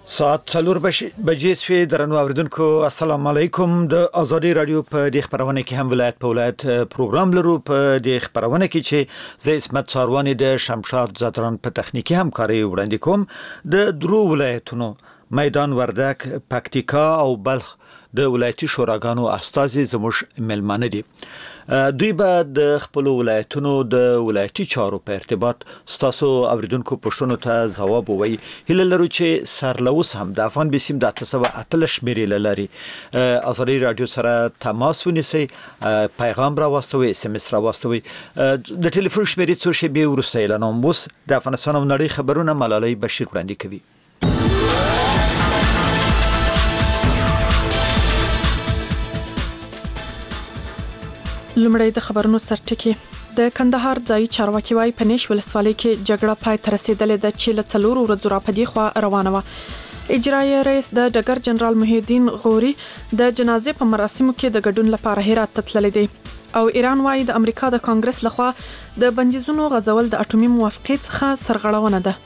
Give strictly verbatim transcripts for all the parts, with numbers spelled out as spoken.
ساعت څلور بجې سوي درنو اوریدونکو السلام علیکم د ازادي رادیو په د خبرونه کې هم ولایت په ولایت پروګرام لرو په د خبرونه کې چې زه اسمت ساروانی د شمشاد زادران په تخنیکی همکاري وړاندې کوم د درو ولایتونو میدان وردک پکتیکا او بلخ د ولایتي شوراګانو استازي زموږ ملمانه دي دوی به د خپل ولایتونو د ولایتي چارو په ارتباط ستاسو اوریدونکو پښتنو ته ځواب ووي هله لرو چې سرلوس هم د افغان بسیم د تسو اتلش مری لري ازادي رادیو سره تماس ونیسي پیغام را واستوي اس ام اس را واستوي د ټلیفون شمیرې څو شی به ورسته اعلان موس د افغانستان نړۍ خبرونه ملالۍ بشیر وړاندې کوي لمړی د خبرونو سرټکی د کندهار ځای چارواکي وايي په نش ولسوالۍ کې جګړه پای ته رسیدلې ده چې له څلور ورځې راپدې خو روانه و اجرایي رئیس د ډګر جنرال محی الدین غوري د جنازې په مراسمو کې د ګډون لپاره هرات ته تللی دی او ایران وايي د امریکا د کانګرس لخوا د بندیزونو غځول د اټومي موافقې څخه سرغړونه ده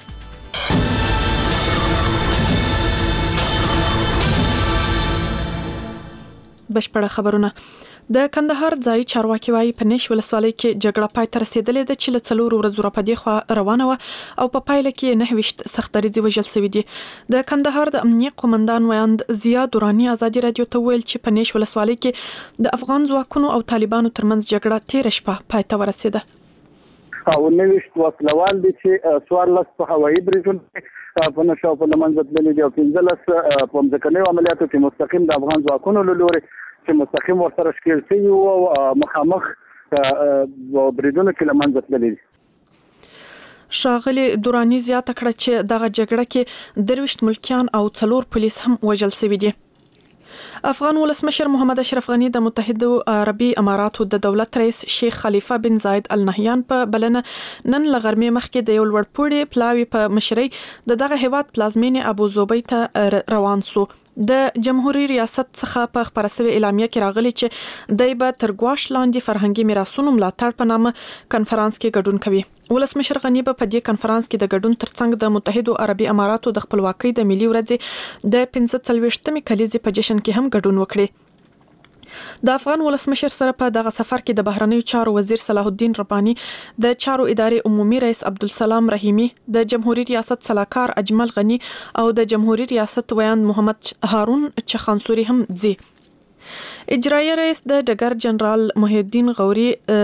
بشپړه خبرونه د کندهار ځای چارواکي وايي په نش ولسوالۍ کې جګړه پای ته رسیدلې ده چې له څلور ورځې راپدې خو روانه و او په پایله کې نه وشت سختريزي وژل شوی دي د کندهار د امنیت قومندان ویاند ضیا دورانی ازادي رادیو ته ویل چې په نش ولسوالۍ کې د افغان ځواکونو او طالبانو ترمنځ جګړه تیر شپه پای ته ورسیده او نه وشت وسلوال دي چې سوارلس په هوایي بریجونو په نشو په لمنځه تللي دي او پنځلس په ځکهنی عملیاتو کې مستقیم د افغان ځواکونو له لوري چې مستقیم ورسره شکل شوی او مخامخ بریدونه کې لمنځه تللي دي شاغلي دورانی زیاته کړه چې دغه جګړه کې درويشت ملکیان او څلور پولیس هم وژل شوی دي افغان ولسمشر محمد اشرف غنی د متحده عربي اماراتو د دولت رئیس شیخ خلیفہ بن زاید ال نهیان په بلنه نن لغرمې مخکې د یو لوړپوړي پلاوی په مشرۍ د دغه هیواد پلازمینه ابو ظبي ته روان سو د جمهوریت ریاست څخه په خبرسوي اعلامیه کې راغلي چې دای په ترګواش لاندې فرهنګي میراثونو ملاتړ په نامه کانفرنس کې ګډون کوي ولسمشر غنی په دې کانفرنس کې د ګډون ترڅنګ د متحده عربي اماراتو د خپلواکۍ د ملي ورځې د پنځه څلوېښتمې کلیزې په جشن کې هم ګډون وکړي د افغان ولسمشر سره په دغه سفر کې د بهرنیو چارو وزیر صلاح الدین رباني د چارو ادارې عمومي رئیس عبدالسلام رحیمی د جمهوریت ریاست سلاکار اجمل غنی او د جمهوریت ریاست ویاند محمد هارون چخانسوري هم ځي اجرایي رئیس د ډګر جنرال محی الدین غوري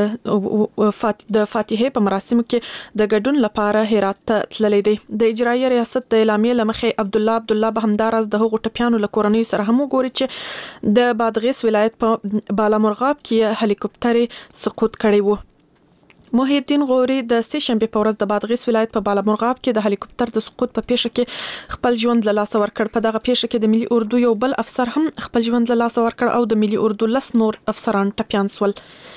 د فاتحه په مراسمو کې د ګډون لپاره هرات ته تللی دی د اجرایي ریاست د اعلامیې لمخې عبد الله عبد الله بهمدارز د هغو ټپیانو له کورنۍ سره هم وګوري چې د بادغیس ولایت په بالامرغاب کې هلیکوپټر سقوط کړی وو محی الدین غوري د سه شنبه په ورځ د بادغیس ولایت په بالامرغاب کې د هلیکوپټر د سقوط په پیښه کې خپل ژوند له لاسه ورکړ په دغه پیښه کې د ملي اردو یو بل افسر هم خپل ژوند له لاسه ورکړ او د ملي اردو لس نور افسران ټپیان شول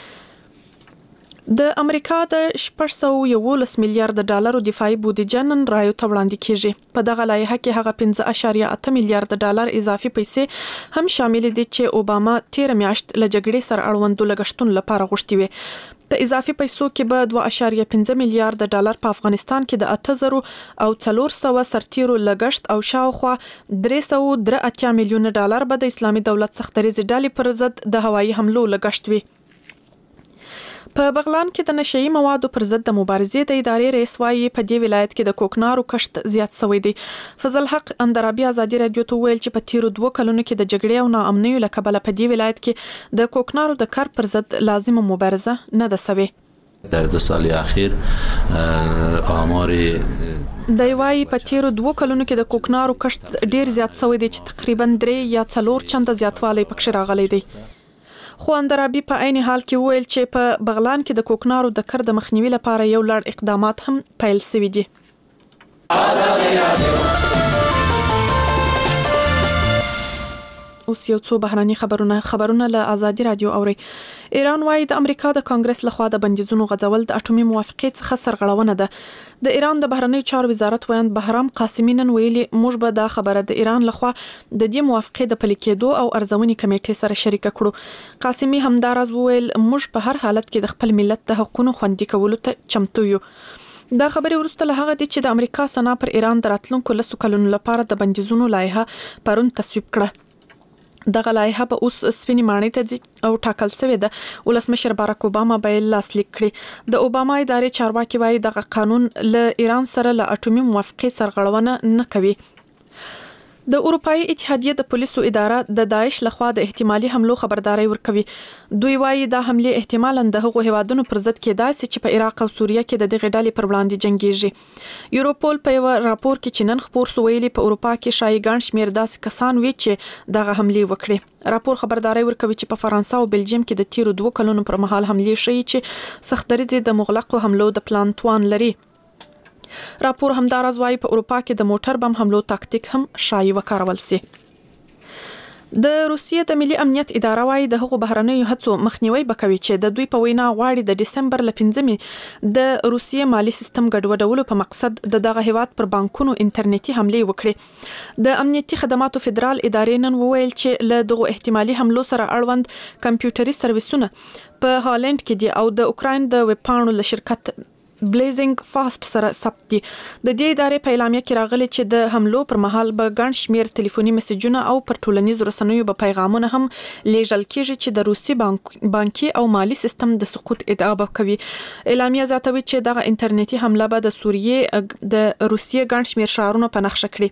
د امریکا د شپږ سوه یوولس میلیارډ ډالرو دفاعي بودیجه نن رایو ته وړاندې کیږي په دغه لایحه کې هغه پنځه اعشاریه اته میلیارډ ډالر اضافي پیسې هم شامل دي چې اوباما تیر میاشت له جګړې سره اړوندو لګښتونو لپاره غوښتي وي په اضافي پیسو کې به دوه اعشاریه پنځه میلیارډ ډالر په افغانستان کې د اته زره او څلور سوه سرتیرو لګښت او شاوخوا درې سوه درې اتیا میلیونه ډالر به د اسلامي دولت سختریزي ډلې پر ضد د هوایي حملو لګښت وي په بغلان کې د نشئی موادو پر ضد د مبارزې د ادارې رئیس وايي په دې ولایت کې د کوکنارو کشت زیات شوی دی فضل حق اندرابي ازادي رادیو ته ویل چې په تیرو دوه کلونو کې د جګړې او ناامنیو له کبله په دې ولایت کې د کوکنارو د کار پر ضد لازمه مبارزه نه ده شوې در دو سال اخیر آمار د وای په تیرو دوه کلونو کې د کوکنارو کشت ډیر زیات شوی دی چې تقریبا درې یا څلور چنده زیاتوالی پکې راغلی دی خو اندرابي په عین حال کې ویل چې په بغلان کې د کوکنارو د کار د مخنیوي لپاره یو لړ اقدامات هم پیل شوي دي اوس یو څو بهراني خبرونه خبرونه له ازادي رادیو اوري ایران وايي د امریکا د کانګرس لخوا د بندیزونو غځول د اټومي موافقې څخه سرغړونه ده د ایران د بهرنی چارو وزارت ویاند بهرام قاسمی نن ویلي موږ به دا خبره د ایران لخوا د دې موافقې د پلي کېدو او ارزونې کمیټې سره شریک کړو قاسمی همدارز ویل موږ په هر حالت کې د خپل ملت د حقوقو خوندي کولو ته چمتو یو دا خبرې وروسته له هغه دي چې د امریکا سنا پر ایران د راتلونکو لسو کلونو لپاره د بندیزونو لایحه پرون تصویب کړه. دغه لایحه به اوس سپینې ماڼۍ ته ځي او ټاکل شوې ده. ولسمشر باراک اوباما به یې لاسلیک کړي. د اوباما ادارې چارواکي وایي دغه قانون له ایران سره له اټومي موافقې سرغړونه نه کوي. د اروپאי اتحادیه د پولیسو اداره د داعش لخوا د احتمالي حملو خبرداري ورکوي. دوی وایي دا حمله احتمالاً د هغو هیوادونو پر ضد کېدای شي چې په عراق او سوریه کې د دغه ډلې پر وړاندې جنگيږي. یوروپول په یو راپور کې چې نن خبر شو ویلي په اروپا کې شایي ګڼ شمېر داسې کسان وي چې دغه حمله وکړي. راپور خبرداري ورکوي چې په فرانسه او بلجیم کې د تیرو دوه کلونو پر مهال حمله شي چې سختدریځي د مغلقو حملو د پلان توان لري. راپور همدارز وايي په اروپا کې د موټر بم حملو تاکتیک هم شایي وکارول سي. د روسیې د ملي امنیت اداره وايي د هغو بهرنیو هڅو مخنیوي وکوي چې د دوی په وینا غواړي د دسمبر ل پنځمې د روسیې مالی سیستم ګډوډولو په مقصد د دغه هیواد پر بانکونو انټرنیټي حمله وکړي. د امنیتي خدماتو فدرال ادارې نن وویل چې له دغه احتمالي حملو سره اړوند کمپیوټري سرویسونه په هالند کې دي او د اوکراین د ویب پاڼو له شرکت بلیزینګ فاست سره ثبت دي. د دې ادارې په اعلامیه کې راغلي چې د حملو پر مهال به ګڼ شمېر ټلیفوني میسجونه او پر ټولنیزو رسنیو به پیغامونه هم لیږل کېږي چې د روسي بانک بانکي او مالی سیستم د سقوط ادعا کوي. اعلامیه زیاتوي چې دغه انټرنیټي حمله به د سوریې د روسیې ګڼ شمېر ښارونو په نښه کړي.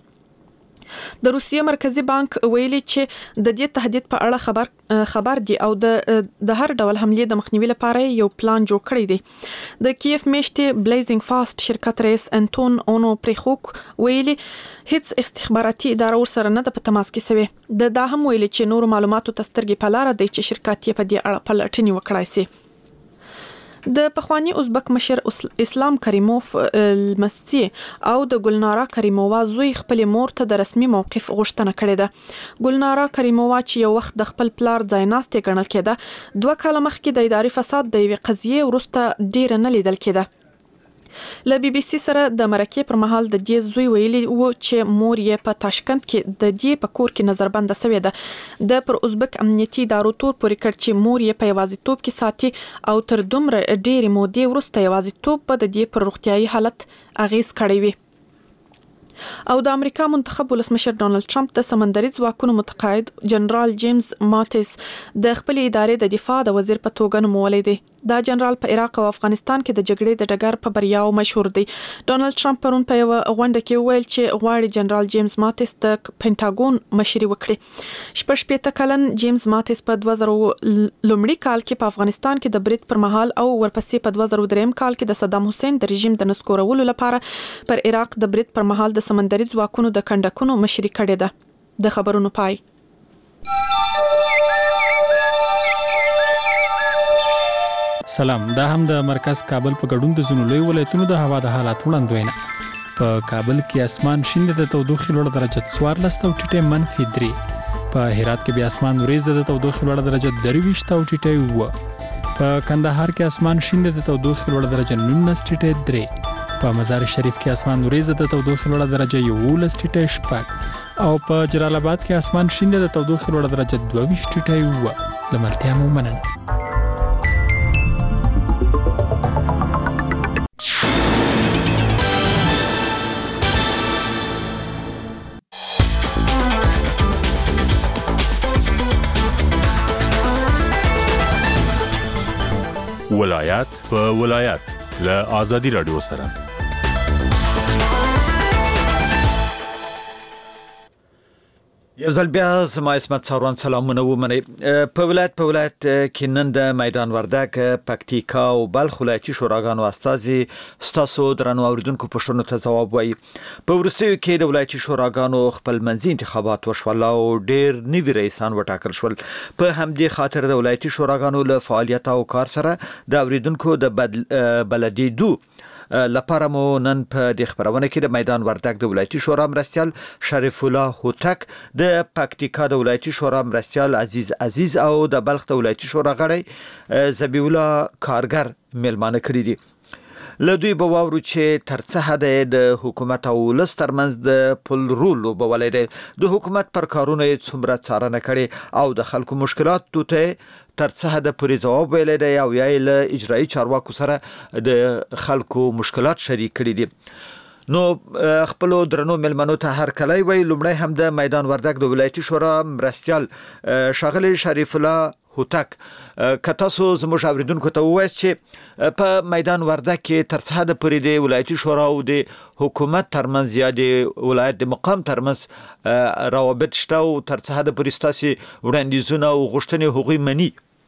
د روسیې مرکزی بانک ویلي چې د دې تهدید په اړه خبر خبر دي او د د هر ډول حمله د مخنیوي لپاره یو پلان جوړ کړی دی. د کیف میشتې بلیزینګ فاست شرکت رئیس انټون اونو پریخوک ویلي هیڅ استخباراتي اداره ورسره نه د په تماس کې سوي. د دا هم ویلي چې نور معلوماتو تسترګي په لار دی چې شرکت یې په دې اړه پلټنې وکړای شي. د پخوانی ازبک مشر اسلام کریموف المسی او د ګلنارا کریمووا زوی خپل مور ته د رسمي موقف غوښتنه کړې ده. ګلنارا کریمووا چې یو وخت د خپل پلار ځایناستې ګڼل کېده، دوه کاله مخکې د اداري فساد د یوې قضیې وروسته ډیر نه لیدل کېده. له بي بي سي سره د مرکې پر مهال د دې زوی ویلي وو چې مور یې په تاشکند کې د دې په کور کې نظربند شوې ده. د پر ازبک امنیتي ادارو تور پورې کړ چې مور یې په یوازیتوب کې ساتي او تر دومره ډېرې مودې وروسته یوازیتوب په د دې پر روغتیايي حالت اغیز کړی وي. او د امریکا منتخب ولسمشر ډونالد ټرمپ د سمندري ځواکونو متقاعد جنرال جیمز ماتیس د خپل ادارې د دفاع د وزیر په توګه نومولې دی. دا جنرال په عراق او افغانستان کې د جګړې د ډګر په بریاو مشهور دی. ډونالد ټرمپ پرون په یو غونډه کې ویل چې غواړي جنرال جیمز ماتیس د پینټاګون مشري وکړي. شپږ شپېته کلن جیمز ماتیس په دوه زره لومړي کال کې په افغانستان کې د برید پر مهال او ورپسې په دوه زره درې کال کې د صدام حسین د رژیم د نسکورولو لپاره پر عراق د برید پر مهال د سمندري ځواکونو د کندکونو مشري کړې ده. د خبرونو پای. سلام، دا هم د مرکز کابل په ګډون د زونو لوی ولایتونو د هوا د حالات وړاندوینه. په کابل کې اسمان شین د تودوخې لوړ درجه څوارلس او ټیټه منفي درې. په هرات کې بیا اسمان وریځ د تودوخې لوړ درجه درویشت او ټیټه و. په کندهار کې اسمان شین د تودوخې لوړ درجه نولس ټیټه درې. په مزار شریف کې اسمان وریځ د تودوخې لوړ درجه یولس ټیټه شپږ او په جلال آباد کې اسمان شین د تودوخې لوړ درجه دوه ویشت ټیټه و. لمرتیا مو مننه. ولایت په ولایت له آزادي رادیو سره. یو ځل بیا زما اسمت ساروان سلامونه ومنئ. په ولایت په ولایت کې نن د میدان وردګ، پکتیکا او بلخ ولایتي شوراګانو استازي ستاسو درنو اوریدونکو پوښتنو ته ځواب وایي. په وروستیو کې د ولایتي شوراګانو خپل منځي انتخابات وشول او ډېر نوي رئیسان وټاکل شول. په همدې خاطر د ولایتي شوراګانو له فعالیت او کار سره د اوریدونکو د بلدیدو لپاره مو نن په د خبرونه کې د میدان وردګ د ولایتي شورا مرستیال شریف الله هوتک، د پکتیکا د ولایتي شورا مرستیال عزیز عزیز او د بلخ د ولایتي شورا غړی زبیح الله کارګر ملمانه کړی دي. له دوی به واورو چې تر څه حد د حکومت او ولس ترمنځ د پل رول لوبولی دی، د حکومت پر کارونه یې څومره څارنه کړې او د خلکو مشکلاتو ته تر څه حد پورې ځواب ویلی دی او یا یې له اجرایي چارواکو سره د خلکو مشکلات شریک کړي دي. نو خپل درنو ملمنو ته هر کله وی لومړی هم د میدان وردګ د ولایتي شورا مرستيال شاغلی شریف الله هوتک که تاسو زموږ اوریدونکو ته ووایاست چې په میدان وردګ کې تر څه حد پورې د ولایتي شورا او د حکومت ترمنځ یا د ولایت د مقام ترمنځ روابط شته او تر څه حد پورې ستاسو وړاندیزونه او غوښتنې هغوی مني؟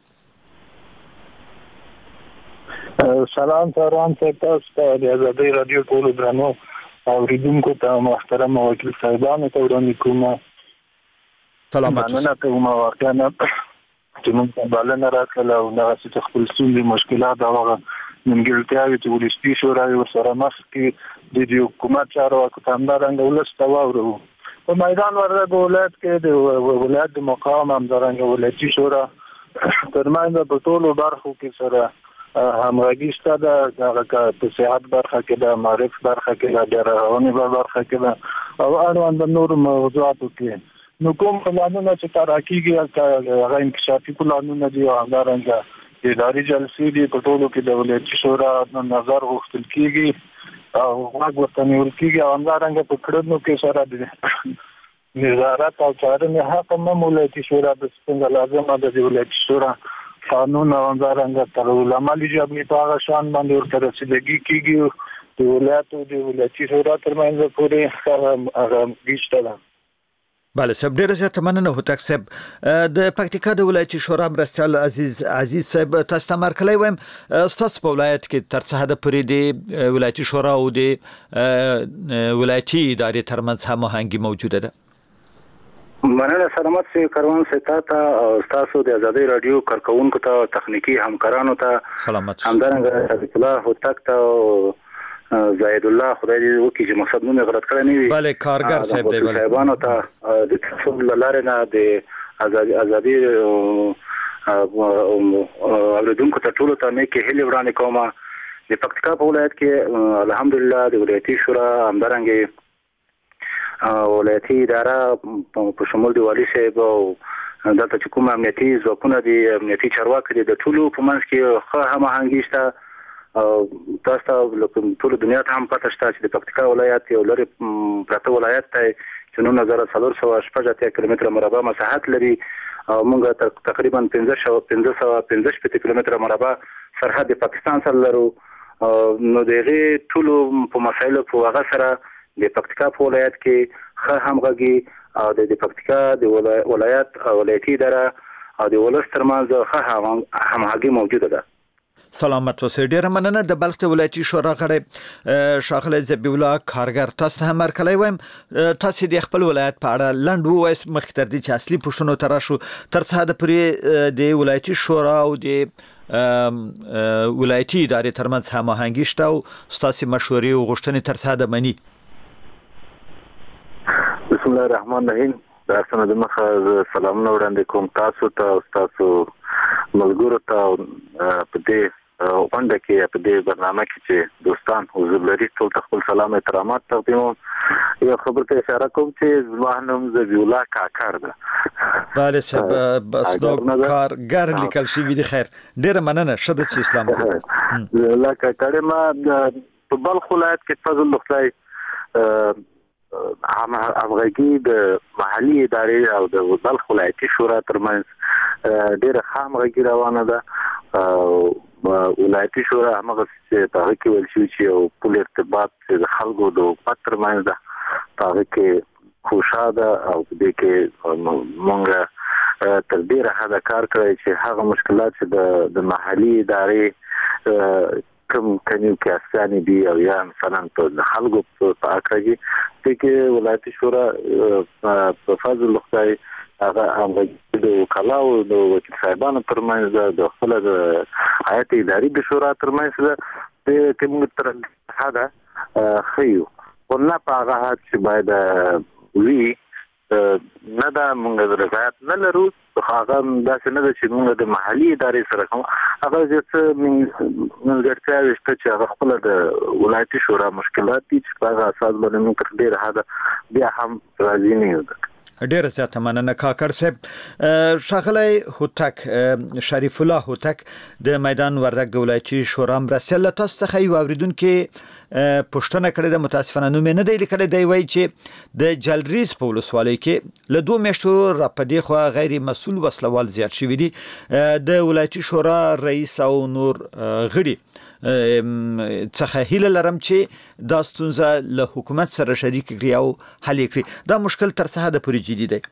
سلام سلام تاسو ته د آزادۍ رادیو ټول درنو اوریدونکو ته محترم وکیل صاحبانو ته وړاندې کوم سلامات مننه کوم واقعا چې موږ په بلنه راکړه او دا چې خپل ستونزې مشکلات او منګلتیاوې چې ولسي شورا یې ورسره مخ کې د حکومت چارواکو ته همدارنګه ولس ته واورو. په میدان وردګ ولایت کې د ولایت د مقام همدارنګه ولایتي شورا ترمنځ په ټولو برخو کې سره همغږي شته د هغه په صحت برخه کې د معرف برخه کې د رواني برخه کې او اړوند نور موضوعاتو کې. نو کوم پلانونه چې تراکیږي هغه انکشافي پلانونه دي او همدارنګه اداري جلسې دي په ټولو کې د ولایتي شورا نظر غوښتل کیږي او هغه ورته نیول کیږي او همدارنګه په کړنو کې سره د نظارت او څارنې حق هم ولایتي شورا د څنګه لازمه ده د ولایتي شورا قانون او همدارنګه تر علماء جبري په هغه شان باندې ورته رسیدګي کیږي د ولایت او د ولایتي شورا ترمنځ پورې هغه گیشته ده. بله صاحب ډیره زیاته مننه هوتک صاحب. د پکتیکا د ولایتي شورا مرستيال عزیز عزیز صاحب تاسو ته مرکلی وایم ستاسو په ولایت کې تر څه حد پورې د ولایتي شورا او د ولایتي ادارې ترمنځ هماهنګي موجوده ده؟ مننه سلامت سي کاروان ستا ته تاسو د آزادۍ رادیو کارکونکو ته تخنیکی همکارانو ته سلامت همدارنګه حبیب الله هوتک ته زاید الله خدای دې وکړي چې مقصد مونږ غلط کړی نه وي. بله کارګر صاحب دی بله صاحبانو ته د تاسو لاره نه د آزادۍ آزادۍ اوریدونکو ته ټول ته مې کې هلي وړاندې کومه د پکتیکا په ولایت کې الحمدلله د ولایتي شورا همدارنګه ولایتي اداره په شمول د والي صاحب او دلته چې کوم امنیتي ځواکونه دي امنیتي چارواکي دي د ټولو په منځ کې ښه هماهنګي شته. تاسو ته ټول دنیا ته هم پته شته چې د پکتیکا ولایت یو لري پراته ولایت دی چې نو نظر څلور سوه شپږ اتیا کیلومتره مربع مساحت لري او موږ تقریبا پنځه سوه پنځه شپېته کیلومتره مربع سرحد د پاکستان سره لرو. نو د هغې ټولو په مسایلو په هغه سره د پکتیکا په ولایت کې ښه همغږي او د پکتیکا د ولایت ولایتي اداره او د ولس ترمنځ ښه همغږي موجوده ده. سلامت اوسئ. ډیره مننه. د بلخ د ولایتي شورا غړی ښاغلی ذبیح الله کارګر تاسو ته هم مرکلی وایم تاسو د خپل ولایت په اړه لنډ ووایاست مخکې تر دې چې اصلي پوښتنو ته راشو. تر څه حده پورې د ولایتي شورا او د ولایتي ادارې ترمنځ هماهنګي شته او ستاسو مشورې او غوښتنې تر څه حده مني؟ بسم الله الرحمن الرحیم. دا څنګه د مخه سلامونه وړاندې کوم تاسو ته او تاسو ملګرو ته په دې غونډه کې په دې برنامه کې چې دوستان حضور لري ټول خپل سلام احترامات تقدیموم. یو خبر ته اشاره کوم چې زما نوم ذبیح الله کاکر ده. بله صاحب بس نو کارګر لیکل شوی دی. خیر ډیره مننه. ښه ده چې اسلام کوم الله کاکر ما په بلخ ولایت کې فضل خدای همغږي د محلي ادارې او د بلخ ولایتي شورا ترمنځ ډیره ښه همغږي روانه ده. ولایتي شورا هغه چې په هغه کې ویل شوي چې یو پل ارتباط چې د خلکو د حکومت ترمنځ ده په هغه کې خوشا ده او په دې کې موږ تر ډیره حده کار کړی چې هغه مشکلات چې د محلي ادارې کوم کنیو کې اساني دي او یا مثلا په خلکو په اکرګي د کې ولایتي شورا په فضل خدای هغه هغه د وکلاو د وکیل صاحبانو ترمنځ د خپل د هیئت اداري د شورا ترمنځ د کوم تر حدا خيو ورنه په هغه چې باید وی نه دا موږ رضایت نه لرو هغه داسې نه ده چې موږ د محلي ادارې سره کوم هغه چې ملګرتیا شته چې هغه خپل د ولایتي شورا مشکلات دي چې په هغه اساس باندې موږ تر ډېره حده بیا هم راضي نه یو. ډیر زیاته مننه کاکړ صاحب. شاغلی هوتک شریف الله هوتک د میدان وردګ د ولایتي شورا مرسل تاسو څخه یو اوریدونکو پښتنه کړې د متاسفانه نوم نه دی لیکل دی وایي چې د جلریز په ولسوالۍ کې له دوه میاشتو را پدې خو غیر مسؤل وسلوال زیات شوی دي. د ولایتي شورا رئیس او نور غړي څخه هیله لرم چې دا ستونزه له حکومت سره شریک کړي او حل کړي. دا مشکل تر څه حد پورې جدي دی؟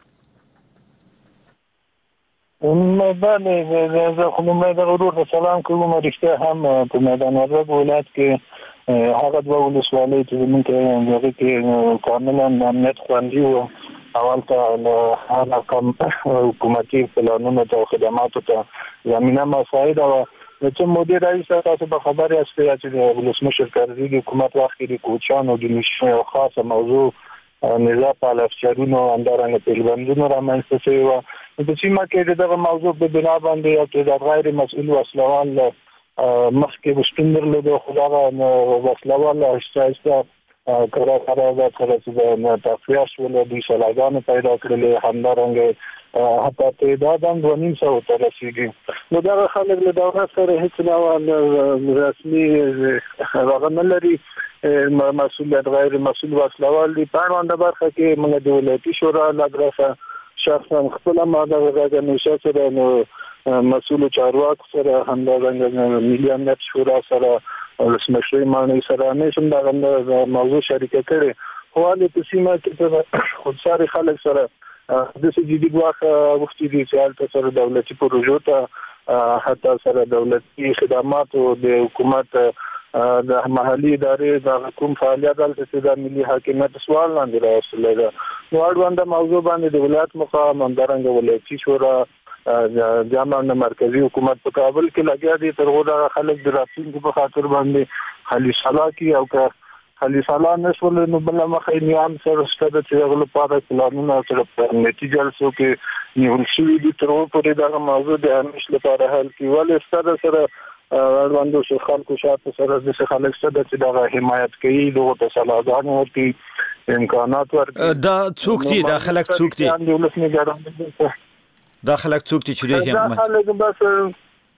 نو باندې زه خو مې د غرور سلام کوم رښتیا هم په میدان وردګ ولایت کې هغه د ولسوالۍ چې موږ هغه کې کاملا امنیت خوندي وو اول ته هغه کوم حکومتي پلانونه او خدماتو ته زمينه مساعده و چې مدیر رئیس تاسو په خبره یاست چې د ولسمشر کارزي حکومت وخت کې کوچان او د نشو یو خاصه موضوع نظام په لافچارونو اندرانه پیلبندونو رامنځته شوی و. د سیمه کې دغه موضوع په بنا باندې او د غیر مسؤل وسلوال مخکې وشتندر له خدای وسلوال اشتايسته کړه کړه دا کړه چې د تفریح ولې د سلاګانو پیدا کړل همدارنګه حتی تعداد هم دو نیم سو ته رسیدي. نو دا خلک له دولت سره هیڅ ډول رسمي هغه نه لري مسؤلیت غیر مسؤل وسلوال دي. په اړه د برخه کې موږ د ولایتي شورا لادرسه شخصا خپل ماده غږ نشه سره نو مسؤل چارواکو سره همدارنګه ملي امنیت شورا سره ولسمشر مانی سره نه شم دا موضوع شریک کړي. خو د سیمه کې خود ساري خلک سره د سې جدي واخه وختي دي چې سره دولتي پروژو ته حتی سره دولتي خدمات او د حکومت د محلي ادارې د کوم فعالیت د ملي حاکمیت سوال لاندې راوستل ده. نو اړوند موضوع باندې د ولایت مقام همدارنګه ولایتي شورا جامع مرکزی حکومت په کابل کې لګیا دي تر هغه خلک د راتلونکو په خاطر باندې حل شلاکی او که حل شلا نشول نو بل مخه نیام سره ستاسو چې غل پاره پلانونه سره په نتیجه سو کې نیول شوی دي تر اوسه پورې دا موضوع د همیش لپاره حل کیول ستاسو سره اړوندو شو خلکو شاته سره د خلک سره چې دا حمایت کوي دغه تصالحات ورتي امکانات ورکړي. دا څوک دي دا خلک څوک دي دا خلک څوک دي چې دا خلک بس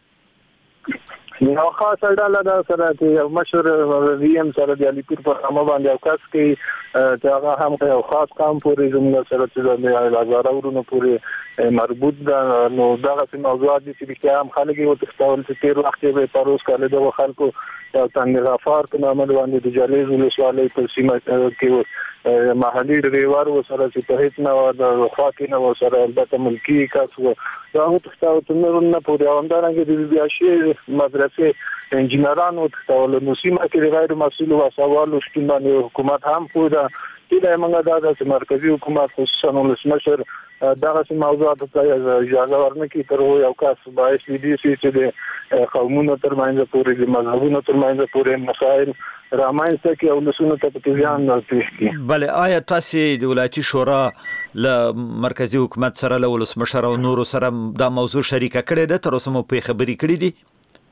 یو خاصه ډله دا سره چې یو مشهور وی ام سره د علیپور په نامه باندې او کس کې چې هغه هم یو خاص قام پورې زموږ سره چې د هزار اورونو پورې مربوط ده. نو دا څه موضوعات دي چې هم خلک یو تختول چې تیر وخت به پروس کاله د خلکو تنګ غفار په نامه باندې د جلیز ولسوالۍ په سیمه کې محلي ډریور و سره چې په هیڅ نه د خوا کې نه و سره البته ملکی کس و دا هو تختاو تنورونه پورې اندرانګه د بیاشي مدرسې انجینرانو تختاول. نو سیمه کې غیر مسؤل وسوال شتون باندې حکومت هم پوره دې موږ دا د مرکزی حکومت خصوصا ولسمشر دغه موضوعات ته اجازه ورنکړي تر یو کس باعث دي چې د قومونو ترمنځ پورې د مذهبونو ترمنځ پورې مسائل رامنځته کې او نسونه ته په ځان نرتېږي کی. بله آیا تاسو د ولایتي شورا له مرکزی حکومت سره له ولسمشر او نورو سره دا موضوع شریکه کړې ده تر اوسه مو په خبري کړې دي؟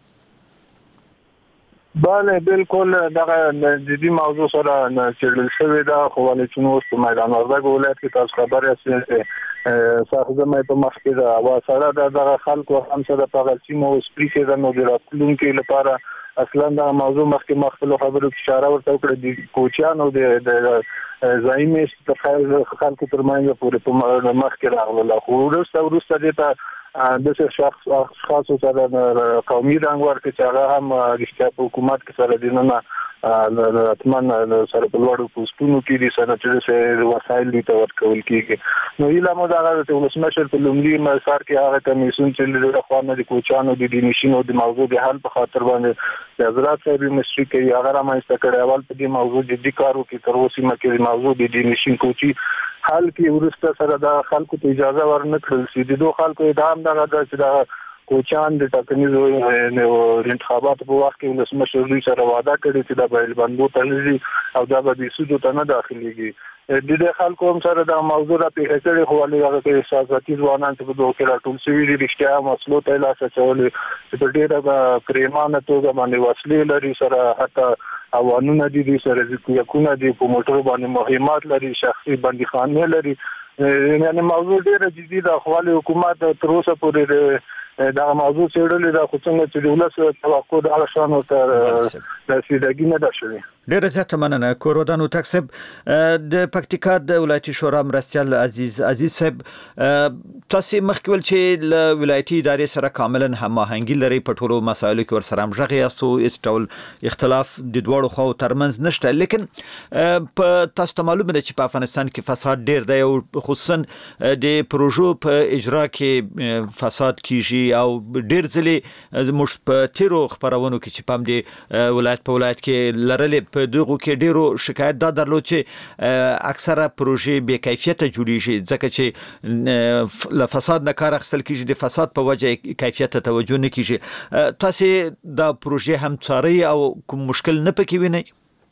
بله بالکل دغه جدي موضوع سره چیرل شوی دا خو ولې چې نو په میدان وردګ ولایت کې تاسو خبر یاست چې صاحب مې په مخ کې دا وا سره دغه خلکو هم سره په غلطي مو سپریکې د نو د راتلونکو لپاره اصلا دا موضوع مخکې مخکلو خبرو اشاره ورته وکړه د کوچانو د زایمه ست خلکو ترمنځ پورې په مخ کې راغله. خو ورسته ورسته د د شخص خاصو سره قومي رنګ ورکړي چې هغه هم رښتیا په حکومت کې سره دي نه اتمن سره په لوړو پوسټونو کې دي سره چې وسایل دي ته ورکول کېږي. نو ایله مو دا چې ولسمشر په لومړي مسار کې هغه کمیسیون چې له خوانه د کوچانو د دینشینو د موضوع د حل په خاطر باندې د حضرت صاحب مشري کوي هغه رامنځته کړی اول په دې موضوع جدي کار وکړي تر اوسه مکه د موضوع د دینشین کوچي حل کې ورسته سره د خلکو ته اجازه ورنکړل شي. د دوه خلکو ادام دغه چې دا کوچان د ټاکنیزو انتخاباتو په وخت کې ولسمشر دوی سره وعده کړې چې دا به بندو تللی او دا به د سودو ته نه داخليږي. د دې خلکو هم سره د موضوع را پیښه کړې خو ولې هغه کې احساساتي ځوانان چې په دوه کې راټول شوي دي رښتیا مسلو ته لاس اچولې چې په ډېره پریمانه توګه باندې وسلې لري سره حتی اوانونه دي دي سره ځکونه دي په موټر باندې مهمات لري شخصي بندیخانه لري یعنی موضوع ډېره جدي ده خو حکومت تر اوسه پورې دا موضوع څېړلې ده خو څنګه چې د ولس توقع د هغه شانو ته رسیدګي نه ده شوې. ډېره زیاته مننه کورودان هوتک صاحب. د پکتیکا د ولایتي شورا مرستیال عزیز عزیز صاحب تاسو مخکې ول چې له ولایتي ادارې سره کاملا هماهنګي لري په ټولو مسایلو کې ور سره همغږي یاستو هیڅ ډول اختلاف د دوړو خو ترمنځ نشته لیکن په تاسو ته معلومه ده چې په افغانستان کې فساد ډېر دی او خصوصا د پروژو په اجرا کې فساد کیږي او ډېر ځلې موږ په تیرو خبرونو کې چې پام دی ولایت په ولایت کې لرلې په دغه کې ډیرو شکایت دا درلود چې اکثره پروژې بې کیفیته جوړیږي ځکه چې له فساد نه کار اخیستل کیږي د فساد په وجه کیفیت ته توجه نه کیږي. تاسو دا پروژې هم څاري او کوم مشکل نه پکې وینئ؟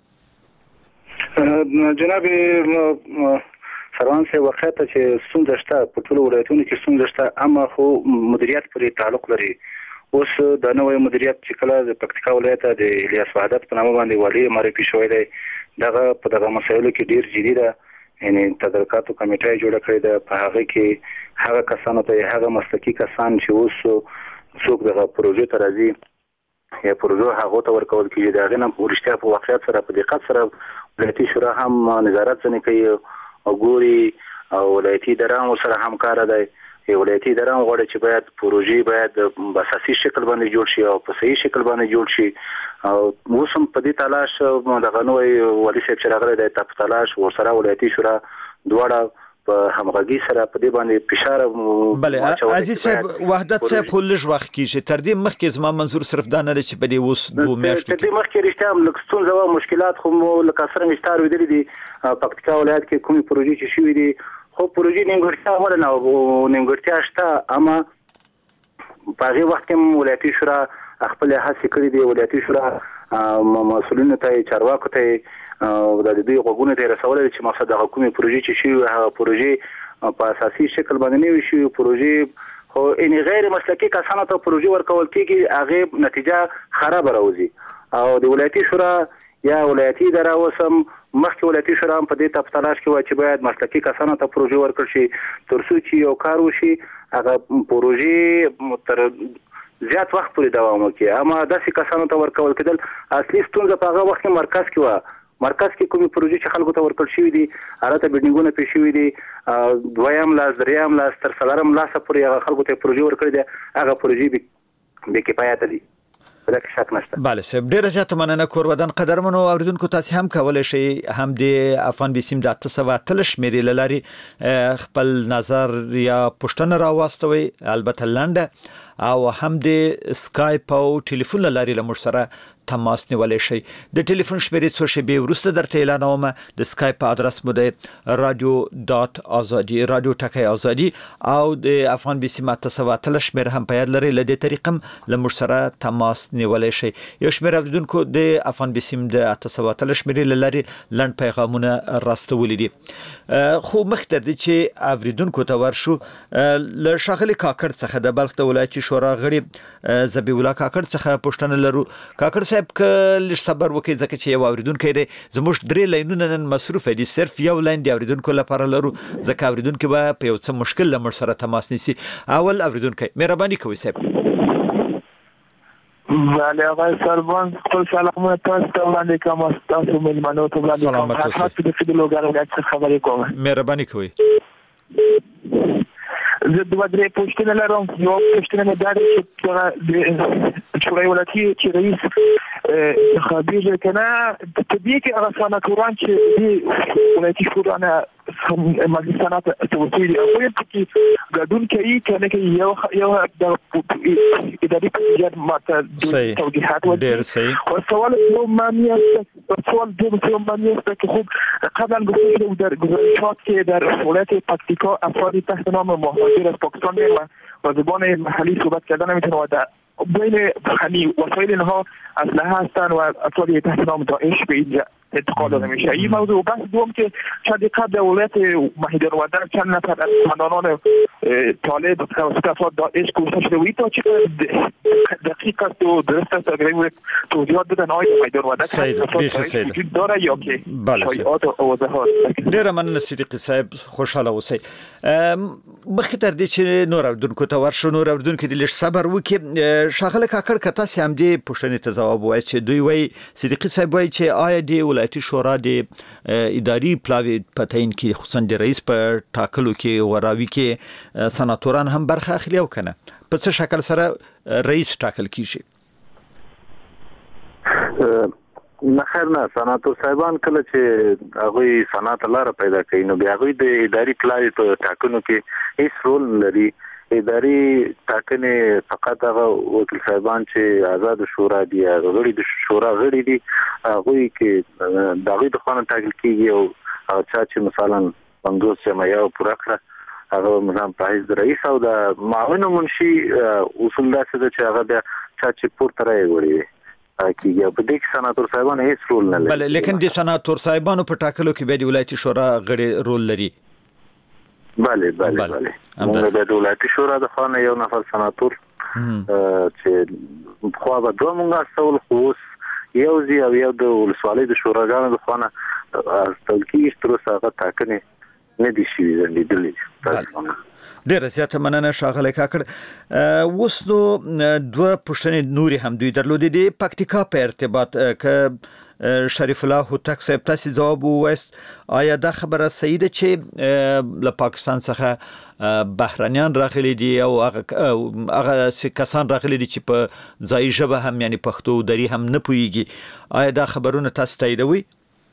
جناب سروان سه وخت چې څومره شته په ټولو ولایتونو کې څومره شته اما خو مدیریت پرې تعلق لري. اوس د نوې مدیریت چې کله د پکتیکا ولایت د الیاس وحدت په نامه باندې والی معرفي شوی دی دغه په دغه مسایلو کې ډیر جدي ده یعنی تدارکاتو کمیټه جوړه کړې ده په هغه کې هغه کسانو ته هغه مسلکي کسان چې اوس څوک دغه پروژې ته راځي یا پروژه هغه ته ورکول کېږي د هغه نه ورشته په واقعیت سره په دقت سره ولایتي شورا هم نظارت ځنې کوي او ګوري او ولایتي ادارې سره همکار دي. ولایتي ادارې غواړي چې باید پروژې باید په اساسي شکل باندې جوړ شي او په صحیح شکل باندې جوړ شي او موسم په دې تلاش د غنوي ولي صاحب چې راغلی د تپ تلاش ورسره ولایتي شورا دواړه په همغږي سره په دې باندې فشار. بله عزیز صاحب وحدت صاحب خو لږ وخت کېږي تر دې مخکې زما منظور صرف دا نه چې په دې اوس دوه میاشتو تر دې مخکې رښتیا هم لکه ستونزه او مشکلات خو لکه سره مشتار ویلي دي پکتیکا ولایت کې کومې پروژې چې شوې دي خو پروژې نیمګړتیا ولا نه نیمګړتیا شته اما په هغه وخت کې ولایتي شورا خپل هڅې کړې دي ولایتي شورا مسؤلینو ته چارواکو ته او د دې غوښتنه ته رسول چې مقصد د حکومت پروژې چې شي هغه پروژې په اساسي شکل باندې نه وي شي پروژې خو ان غیر مسلکي کسانو ته پروژې ورکول کېږي هغه نتیجه خراب راوځي او د ولایتي شورا یا ولایتي اداره وسم مخکې ولایتي شورا په دې تپ تلاش کې و چې باید مسلکي کسانو ته پروژې ورکړ شي تر څو چې یو کار وشي هغه پروژې تر زیات وخت پورې دوام وکړي اما داسې کسانو ته ورکول کېدل اصلي ستونزه په هغه وخت کې مرکز کې و مرکز کې کومې پروژې چې خلکو ته ورکړل شوې دي هغه ته بلډینګونه پېښ شوي دي دویم لاس دریم لاس تر څلورم لاسه پورې هغه خلکو ته پروژې ورکړې دي هغه پروژې بې کفایته دي. بله صاحب ډیره زیاته مننه کورودان قدرمنو اوریدونکو تاسو هم کولای شئ هم د افغان بیسیم د اته سوه اتلس شمیرې لاري خپل نظر یا پوښتنه راوستوي البته لنډه او هم د سکایپ او ټلیفون لاري لمر سره تماس نیولای شئ. د ټلیفون شمیرې څو شیبې وروسته درته اعلانوم. د سکایپ ادرس مو دی رادیو ډاټ ازادي رادیو ټکی ازادي او د افغان بیسیم اته سوه اتلس شمیر هم په یاد لري له دې طریقم لمر سره تماس نیولای شئ. یو شمیر اوریدونکو د افغان بیسیم د اته سوه اتلس شمیرې لاري لنډ پیغامونه راستولي دي خو مخکې د چې اوریدونکو ته ورشو له شاغلي کاکړ څخه د بلخ د ولایتي شورا غړي ذبیح الله کاکړ څخه پوښتنه لرو. کاکړ صاحب که لږ صبر وکړئ ځکه چې یو اوریدونکی دی زموږ درې لاینونه نن مصروف دي صرف یو لاین د اوریدونکو لپاره لرو ځکه اوریدونکي به په یو څه مشکل له موږ سره تماس نیسي. اول اوریدونکی مهرباني کوئ صاحب. بله آقای سروان خپل سلامونه تاسو ته وړاندې کوم تاسو مېلمنو ته وړاندې کوم خدمت د فیدلو ګارو خبرې کوم. مهرباني کوئ. زه دوه درې پوښتنې لرم. یو پوښتنه مې دا ده چې د شورای ولایتي چې رئیس خبیر کنه په دې کې هغه سناتوران چې د ولایتي شورا نه مجلس سنات توصیل دي او په کې ګډون کوي کنه کې یو یو د اداري پروژې ماته توضیحات ورکړي. او سوال یو معنی است سوال دو معنی است که خب قبلا گفتم در گزارشات که در ولایت پکتیکا افرادی تحت نام مهاجر از پاکستان و با زبان محلی صحبت کردن نمیتونه و در بین همین وسایل اینها اسلحه هستن و افرادی تحت نام داعش به اینجا انتقال نمیشه. این موضوع بحث دوم که چند قبل ولایت مهیدر ودر چند نفر از قماندانان طالب توسط افراد داعش کشته شده و تا چه دقیق است و درست است اگر توضیحات بدن آیا مهیدر ودر وجود داره یا که شایعات و وضاحات. ډیره مننه صدیقي صاحب، خوشاله اوسئ. مخکې تر دې چې نور اردوونکو ته ورشو، نور اردوونکو دې لږ صبر وکړي. ښاغلی کاکړ که تاسې همدې پوښتنې ته ځواب ووایئ چې دوی وایي، صدیقي صاحب وایي چې آیا د ولایتي شورا د اداري پلاوي په تعین کې خصوصا د رئیس په ټاکلو کې وراوي کې سناتوران هم برخه اخلي او کنه په څه شکل سره رئیس ټاکل کیږي؟ نه خیر نه، سناتور صاحبان کله چې هغوی سنات لاره پیدا کوي نو بیا هغوی د اداري پلاوي په ټاکنو کې هیڅ رول لري. اداري ټاکنې فقط هغه وکیل صاحبان چې آزاد شورا دي، غړي د شورا غړي دي، هغوی کې د هغوی د خوا نه ټاکل کېږي او هغه چا چې مثلا پنځوس جمعیه پوره کړه هغه مثلا په حیث د رئیس او د معاون منشي اصول داسې ده چې هغه بیا چا چې پورته رایې وړي کیږي. په دې کې سناتور صاحبان هیڅ رول نه لري. بله، لیکن د سناتور صاحبانو په ټاکلو کې بیا د ولایتي شورا غړي رول لري. بله بله بله موږ د ولایتي شورا د خوا نه یو نفر سناتور چې خوا به دوه موږ استول، خو اوس یو ځي او یو د ولسوالۍ د شوراګانو د خوا نه استول کېږي. تر اوسه هغه ټاکنې نه دي شوي ځنډېدلې. ډیره زیاته مننه ښاغلی کاکړ. اوس نو دوه پوښتنې نورې هم دوی درلودې. د پکتیکا په ارتباط که شریف الله هوتک صاحب تاسې ځواب ووایست، آیا دا خبره صحیح ده چې له پاکستان څخه بهرنیان راغلي دي او هغه کسان راغلي دي چې په ځایي ژبه هم یعنی پښتو دري هم نه پوهیږي؟ آیا دا خبرونه تاسو تاییدوي؟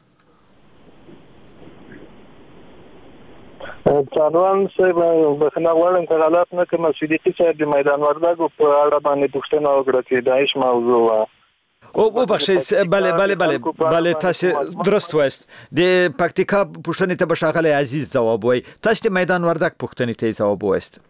څاروان صاحب بخښنه غواړم که غلط نه کړم، صدیقي صاحب د میدان وردګو په اړه باندې پوښتنه وکړه چې داعش موضوع وه. او وبخښئ، بله بله بله بله تاسو درست وایست. د پکتیکا پوښتنې ته به ښاغلی عزیز ځواب وایي، تاسو د میدان وردګ پوښتنې ته ځواب وایست.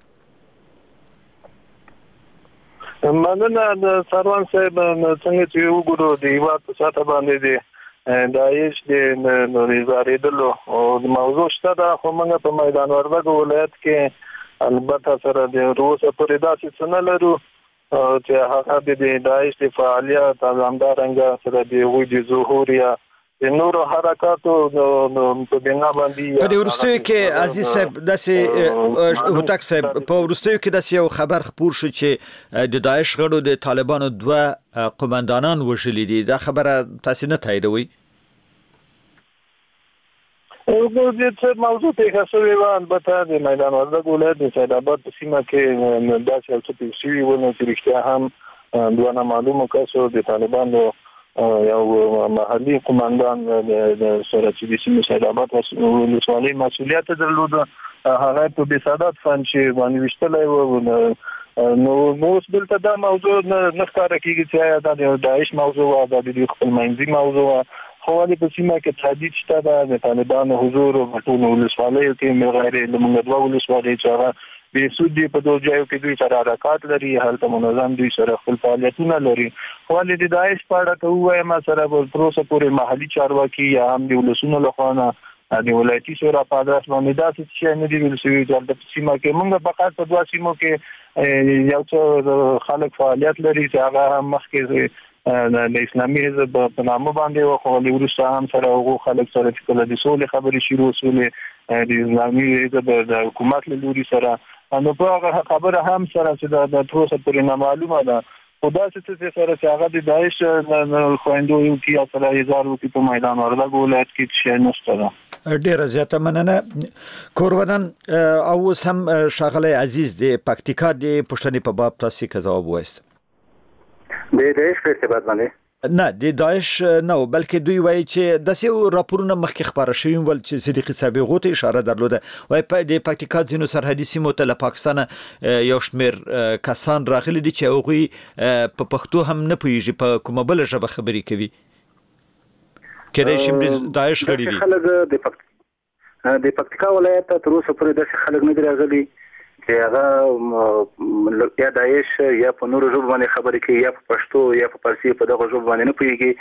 مننه د څاروان صاحب. څنګه چې وګورو د هېواد په سطحه باندې د داعش د نظارېدلو او د موضوع شته ده، خو موږ په میدان وردګ ولایت کې البته سره د روسه پورې داسې څه نه لرو چې هغه د داعش د فعالیت او همدارنګه سره د هغوی د ظهور یا د نورو حرکاتو په بنا باندې په دې وروستیو کې عزیز صاحب داسې هوتک صاحب په وروستیو کې داسې یو خبر خپور شو چې د داعش غړو د طالبانو دوه قماندانان وژلي دي. دا خبره تاسو نه تاییدوئ؟ او د څه موضوع ته خاصوي و البته د میدان وردګ ولایت د سید آباد په سیمه کې داسې یو څه پیښ شوي و نو چې رښتیا هم دوه نامعلومو کسو د طالبانو یو محلي قماندان د سره چې د سیمې سید آباد ولسوالۍ مسؤلیت درلوده، هغه په بې سعادت فن چې باندې ویشتلی و. نو اوس دلته دا موضوع نه ښکاره کېږي چې آیا دا د داعش موضوع وه، دا د دوی خپلمنځي موضوع وه. خو ولې په سیمه کې تهدید شته ده د طالبانو حضور په ټولو ولسوالیو کې غیر زموږ دوه ولسوالۍ چې هغه بې سود دي، په دوه ځایو کې دوی سره حرکات لري، هلته منظم دوی سره خپل فعالیتونه لري. خو ولې د داعش په اړه که ووایم سره به تر اوسه پورې محلي چارواکي یا هم د ولسونو لخوا نه د ولایتي شورا په ادرس باندې داسې شی نه دي ویل شوي چې هلته په سیمه کې موږ فقط په دوه سیمو کې یو څه خلک فعالیت لري چې هغه هم مخکې د اسلامي حزب په نامه باندې و، خو وروسته هم سره هغو خلک سره چې کله د سولې خبرې شروع شولې د اسلامي حزب د حکومت له لوري سره، نو په هغه خبره هم سره چې د تر اوسه پورې نامعلومه ده. خو داسې څه سره چې هغه د داعش خویندو وکړي یا سره اظهار وکړي په میدان وردګ ولایت کې شی نشته ده. ډیره زیاته مننه کورودن. او اوس هم ښاغلی عزیز د پکتیکا د پوښتنې په باب تاسو که ځواب ووایست. د داعش په ارتباط باندې نه د داعش نه، بلکې دوی وایي چې داسې راپورونه مخکې خپاره شوي ول چې صدیقي صاحب هغو ته اشاره درلوده، وایي د پکتیکا ځینو سرحدي سیمو ته له پاکستانه یو شمېر کسان راغلي دي چې هغوی په پښتو هم نه پوهېږي، په کومه بله ژبه خبرې کوي. کېدای شي د داعش غړي وي. خلک د پکتیکا ولایت ته تر اوسه پورې داسې خلک نه دي راغلي چې هغه یا داعش یا په نورو ژبو باندې خبرې کوي یا په پښتو یا په فارسي په دغه ژبو باندې نه پوهېږي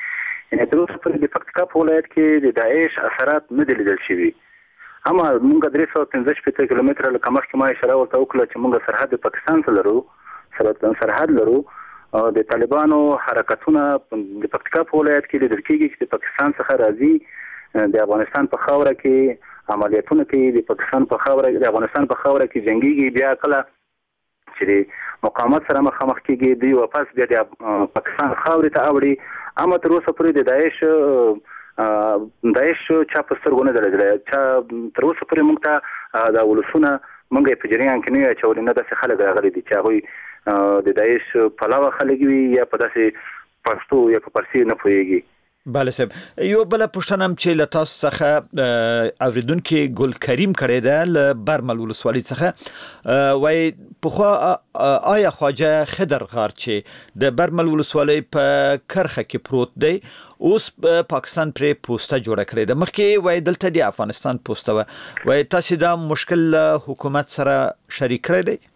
ان تر اوسه پورې د پکتیکا په ولایت کې د داعش اثرات نه دي لیدل شوي. اما موږ درې سوه پنځه شپېته کیلومتره له کمښت ما اشاره ورته وکړه چې موږ سرحد د پاکستان سره لرو سره سرحد لرو او د طالبانو حرکتونه د پکتیکا په ولایت کې لیدل کېږي چې د پاکستان څخه راځي د افغانستان په خاوره کې عملیاتونه کوي، د پاکستان په خاوره د افغانستان په خاوره کې جنگيږي، بیا کله چې د مقاومت سره مخامخ کېږي دوی واپس بیا د پاکستان خاورې ته اوړي. اما تر اوسه پورې د داعش داعش چا په سترګو نه درېدلی، چا تر اوسه پورې موږ ته دا ولسونه موږ یې په جریان کې نه یو اچولي، نه داسې خلک راغلي دي چې هغوی د داعش پلوه خلک وي یا په داسې پښتو یا په فارسي نه پوهېږي. بله صاحب، یو بله پوښتنه هم چې له تاسو څخه اوریدونکي ګل کریم کړی ده له برمل ولسوالۍ څخه، وایي پخوا آیا خواجه خضر غار چې د برمل ولسوالۍ په کرخه کې پروت دی اوس پاکستان پرې پوسټه جوړه کړې ده، مخکې وایي دلته د افغانستان پوسټه وه، وایي تاسو دا مشکل حکومت سره شریک کړی دی؟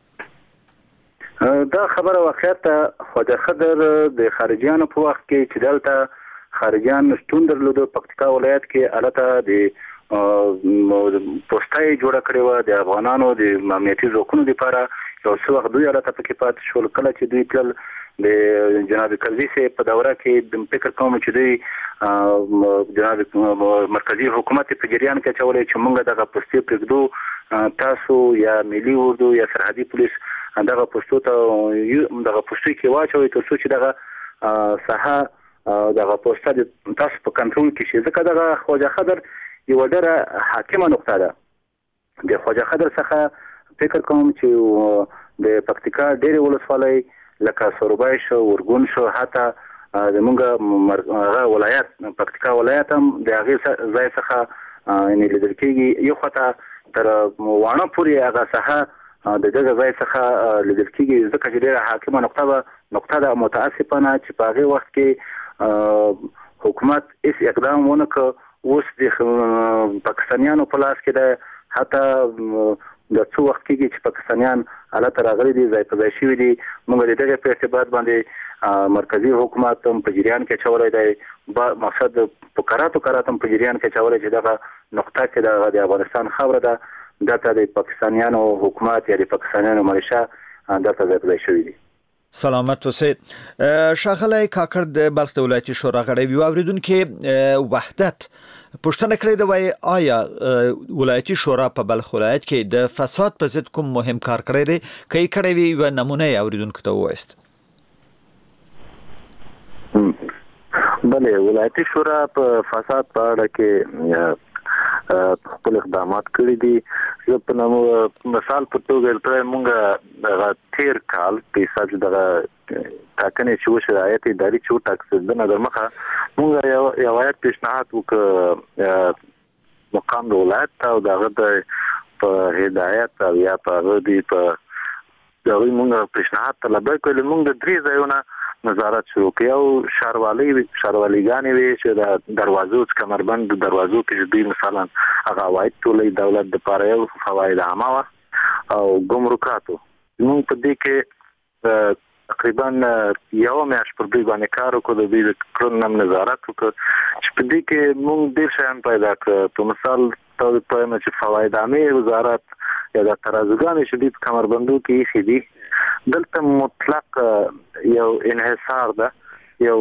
دا خبره واقعیت خواجه خضر د خارجیانو په وخت کې چې دلته خارجيان شتون درلوده پکتیکا ولایت کې البته د پوسټای جوړه کړې و د افغانانو د امنیتي ځواکونو لپاره. یو څو وخت دوی البته پکې پات شول، کله چې دوی تل د جناب کرزي سي په دوره کې د فکر کوم چې دوی جناب مرکزی حکومت په جریان کې چولې چې موږ دغه پوسټي پرېږدو، تاسو یا ملي اردو یا سرحدي پولیس دغه پوسټو ته دغه پوسټي کې واچوي تر څو چې دغه ساحه دغه پوسټه د تاسو په کنټرول کې شي. ځکه دغه خواجه خضر یو ډېره حاکمه نقطه ده. د خواجه خضر څخه فکر کوم چې د پکتیکا ډېرې ولسوالۍ لکه سروبای شو، ورګون شو، حتی زموږ هغه ولایت پکتیکا ولایت هم د هغې ځای څخه یعنې لیدل کېږي. یو خواته تر واڼه پورې هغه ساحه د دغه ځای څخه لیدل کېږي، ځکه چې ډېره حاکمه نقطه ده نقطه ده متاسفانه چې په هغې وخت کې حکومت هیڅ اقدام ونه کړ. اوس د پاکستانیانو په لاس کې ده، حتی د څو وخت کېږي چې پاکستانیان هلته راغلي دي، ځای په ځای شوي دي. موږ د دغې په ارتباط باندې مرکزي حکومت هم په جریان کې اچولی دی، مقصد په کراتو کرات هم په جریان کې اچولی چې دغه نقطه چې د افغانستان خاوره ده دلته د پاکستانیانو حکومت یا د پاکستانیانو ملیشه دلته ځای په ځای شوي دي. سلامت اوسئ. ښاغلی کاکړ د بلخ د ولایتي شورا غړی وي، اوریدونکي وحدت پوښتنه کړې ده، وایي آیا ولایتي شورا په بلخ ولایت کې د فساد په ضد کوم مهم کار کړی دی؟ که یې کړی وي یوه نمونه یې اوریدونکو ته ووایست. بله، ولایتي شورا په فساد په اړه کې خپل اقدامات کړي دي. زه په نامو مثال په توګه پرې مونږ دغه تیر کال په حساب دغه ټاکنې چې وشي رعایت اداري چې ټاکس د نه درمخه مونږ یو یو آیت پیشنهاد وکړ مقام د ولایت او دغه د په هدایت او یا په غوډي په دغه مونږ پیشنهاد طلب کړل. مونږ د درې ځایونه نظارت شروع کړ، او شاروالي شارواليګانې وي چې د دروازو څخه کمربند دروازو کې دوی مثلا هغه وايي ټولې دولت د پاره یو فواید عامه او ګمرکاتو. موږ په دې کې تقریبا یو میاشت پر دې باندې کار وکړو، د دې کړنو نظارت وکړو چې په دې کې موږ ډېر شیان پیدا کړ. په مثال تاسو په اړه چې فواید عامه وزارت یا د ترازوګانې چې د کمربندو کې خېدي دلته مطلق یو انحصار ده، یو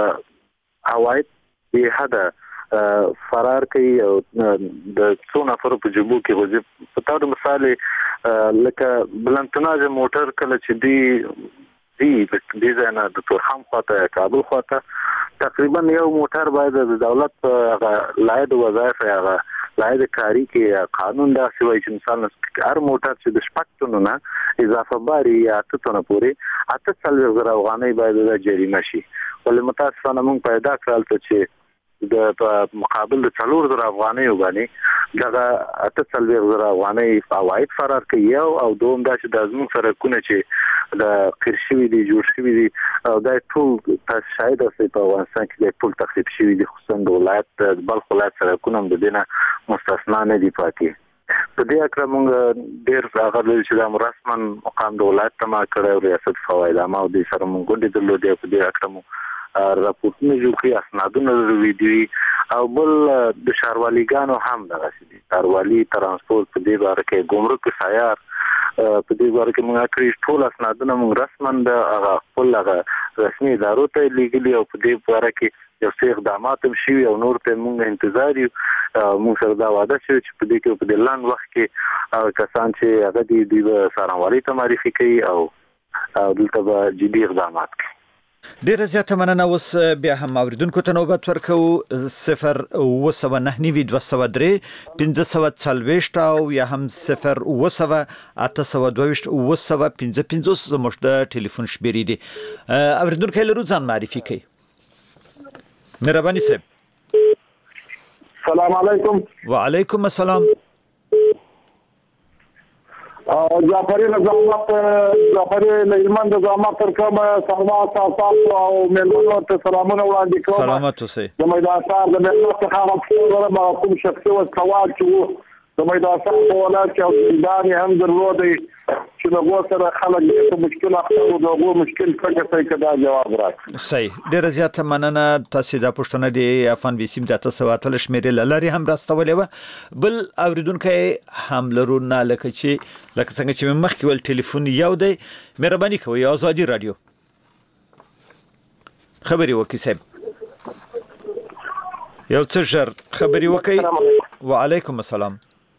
عواید به حد فرار کوي او د څو نفرو په جبو کې وځي. په تاسو مثال لکه بلنتناج موټر کله چې دی دی د ځای د تورخم خواته کابل خواته تقریبا یو موټر باید د دولت په لایق وظایف هغه لایق کاری کې قانون دا سوي چې مثلا هر موټر چې د شپږ نه اضافه باری یا اتو نه پوري اته څلور زره افغانۍ باید د جریمه شي. ولې متاسفانه موږ پیدا کړل چې د مقابل د څلور زره افغانۍ وبانی دغه اته څلور زره افغانۍ فواید فرار کوي، او دوم دا چې د ازمون سرکونه چې د قرشوي دي جوړ شوي دي او دا ټول تاسو شاید اوسئ په افغانستان کې د ټول تخریب شوي دي، خصوصا د ولایت د بلخ ولایت سرکونه هم د دینه مستثنا نه دي پاتې. په دې اکرام موږ ډېر راغلي چې د رسمن مقام د ولایت تما کړی او ریاست فواید عامه او د سره موږ د درلودې په دې اکرام راپورټونه جوړ کړي اسنادونه ویډیوي او بل د ښارواليګانو هم دغه دي ښاروالي ترانسپورت په دې باره کې ګمرک سیار په دې باره کې موږ کړی ټول اسنادونه موږ رسمن د هغه خپل هغه رسمي ادارو ته لیږلي او په دې باره کې یو څه اقدامات هم شوي او نور ته موږ انتظار یو موږ سره دا وعده شوې چې په دې کې په دې لاند وخت کې کسان چې هغه دي دوی څارنوالۍ ته معرفي کوي او دلته به جدي اقدامات کوي. ډیره زیاته مننه. اوس بیا هم اوریدونکو ته نوبت ورکو صفر اوه سوه نهه نوي دوه سوه درې پنځه سوه څلوېښت او یا هم صفر اوه سوه اته سوه دوه ویشت اوه سوه پنځه پنځوس زموږ د ټلیفون شمیرې دي. اوریدونکي لرو ځان معرفي کوي. مهرباني صاحب. السلام علیکم. وعلیکم السلام. جعفری نظامت جعفری لهلمند نظامت تر کوم سلامات تاسو او مېلمنو ته سلامونه وړاندې کوم. سلامات اوسئ. د میدان ښار د مېلمنو څخه هم کوم شخصي او سوال چې د میدان ښار په ولایت کې او ادارې هم درلودي چې دغه سره خلک د مشکل اخلو دغه مشکل څنګه څنګه کدا جواب راکړي. صحیح. ډیره زیاته مننه. تاسو دا پوښتنه دی افغان وسیم د تاسو واتل شمیرې لاري هم راستولې و. بل اوریدونکو هم لرو نه لکه چې لکه څنګه چې مخکې ول ټلیفون یو دی. مهرباني کوئ آزادي رادیو خبري وکي صاحب. یو څه ژر خبري وکي. وعلیکم السلام.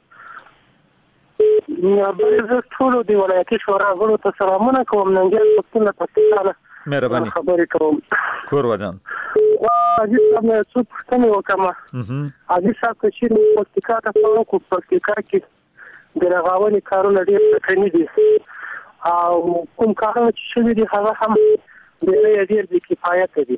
یا زه ټول دی ولایتي شورا غړو ته سلامونه کوم. ننګیال پښتون پاکستان مهرباني خبرې کوم. کور ودان عزیز صاحب نه څه پوښتنه وکړم. عزیز صاحب چې پکتیکا ته په کو پکتیکا کې د رغاونې کارونه ډېر کړنی دي او کوم کارونه چې شوي دي هغه هم ډېر ډېر د کفایت دي.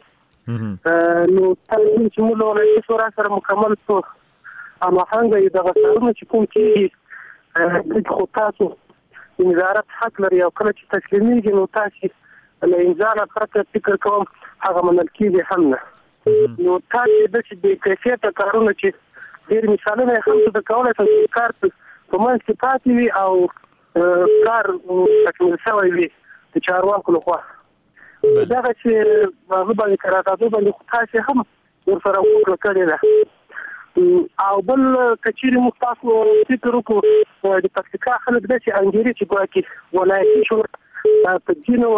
نو تاسو چې موږ ولایتي شورا سره مکمل څو هماهنګ دغه کارونه چې کوم کېږي د خو تاسو د وزارت حق لري او کله چې تسلیمېږي نو تاسو له انځانه پرته فکر کوم هغه منل کېږي هم نه. نو تاسو د دې کیفیت کارونه چې ډېر مثالونه هم د کولای شئ کار په منځ کې پاتې وي او کار تکمیل شوی وي د چارواکو لخوا. دغه چې هغه باندې قرارداد باندې تاسو هم ورسره وکړه کړی ده او بل کچېرې مختاسو فکر وکړو د پکتیکا خلک د چې انګيري چې ګواکې ولایتي شورا په دینو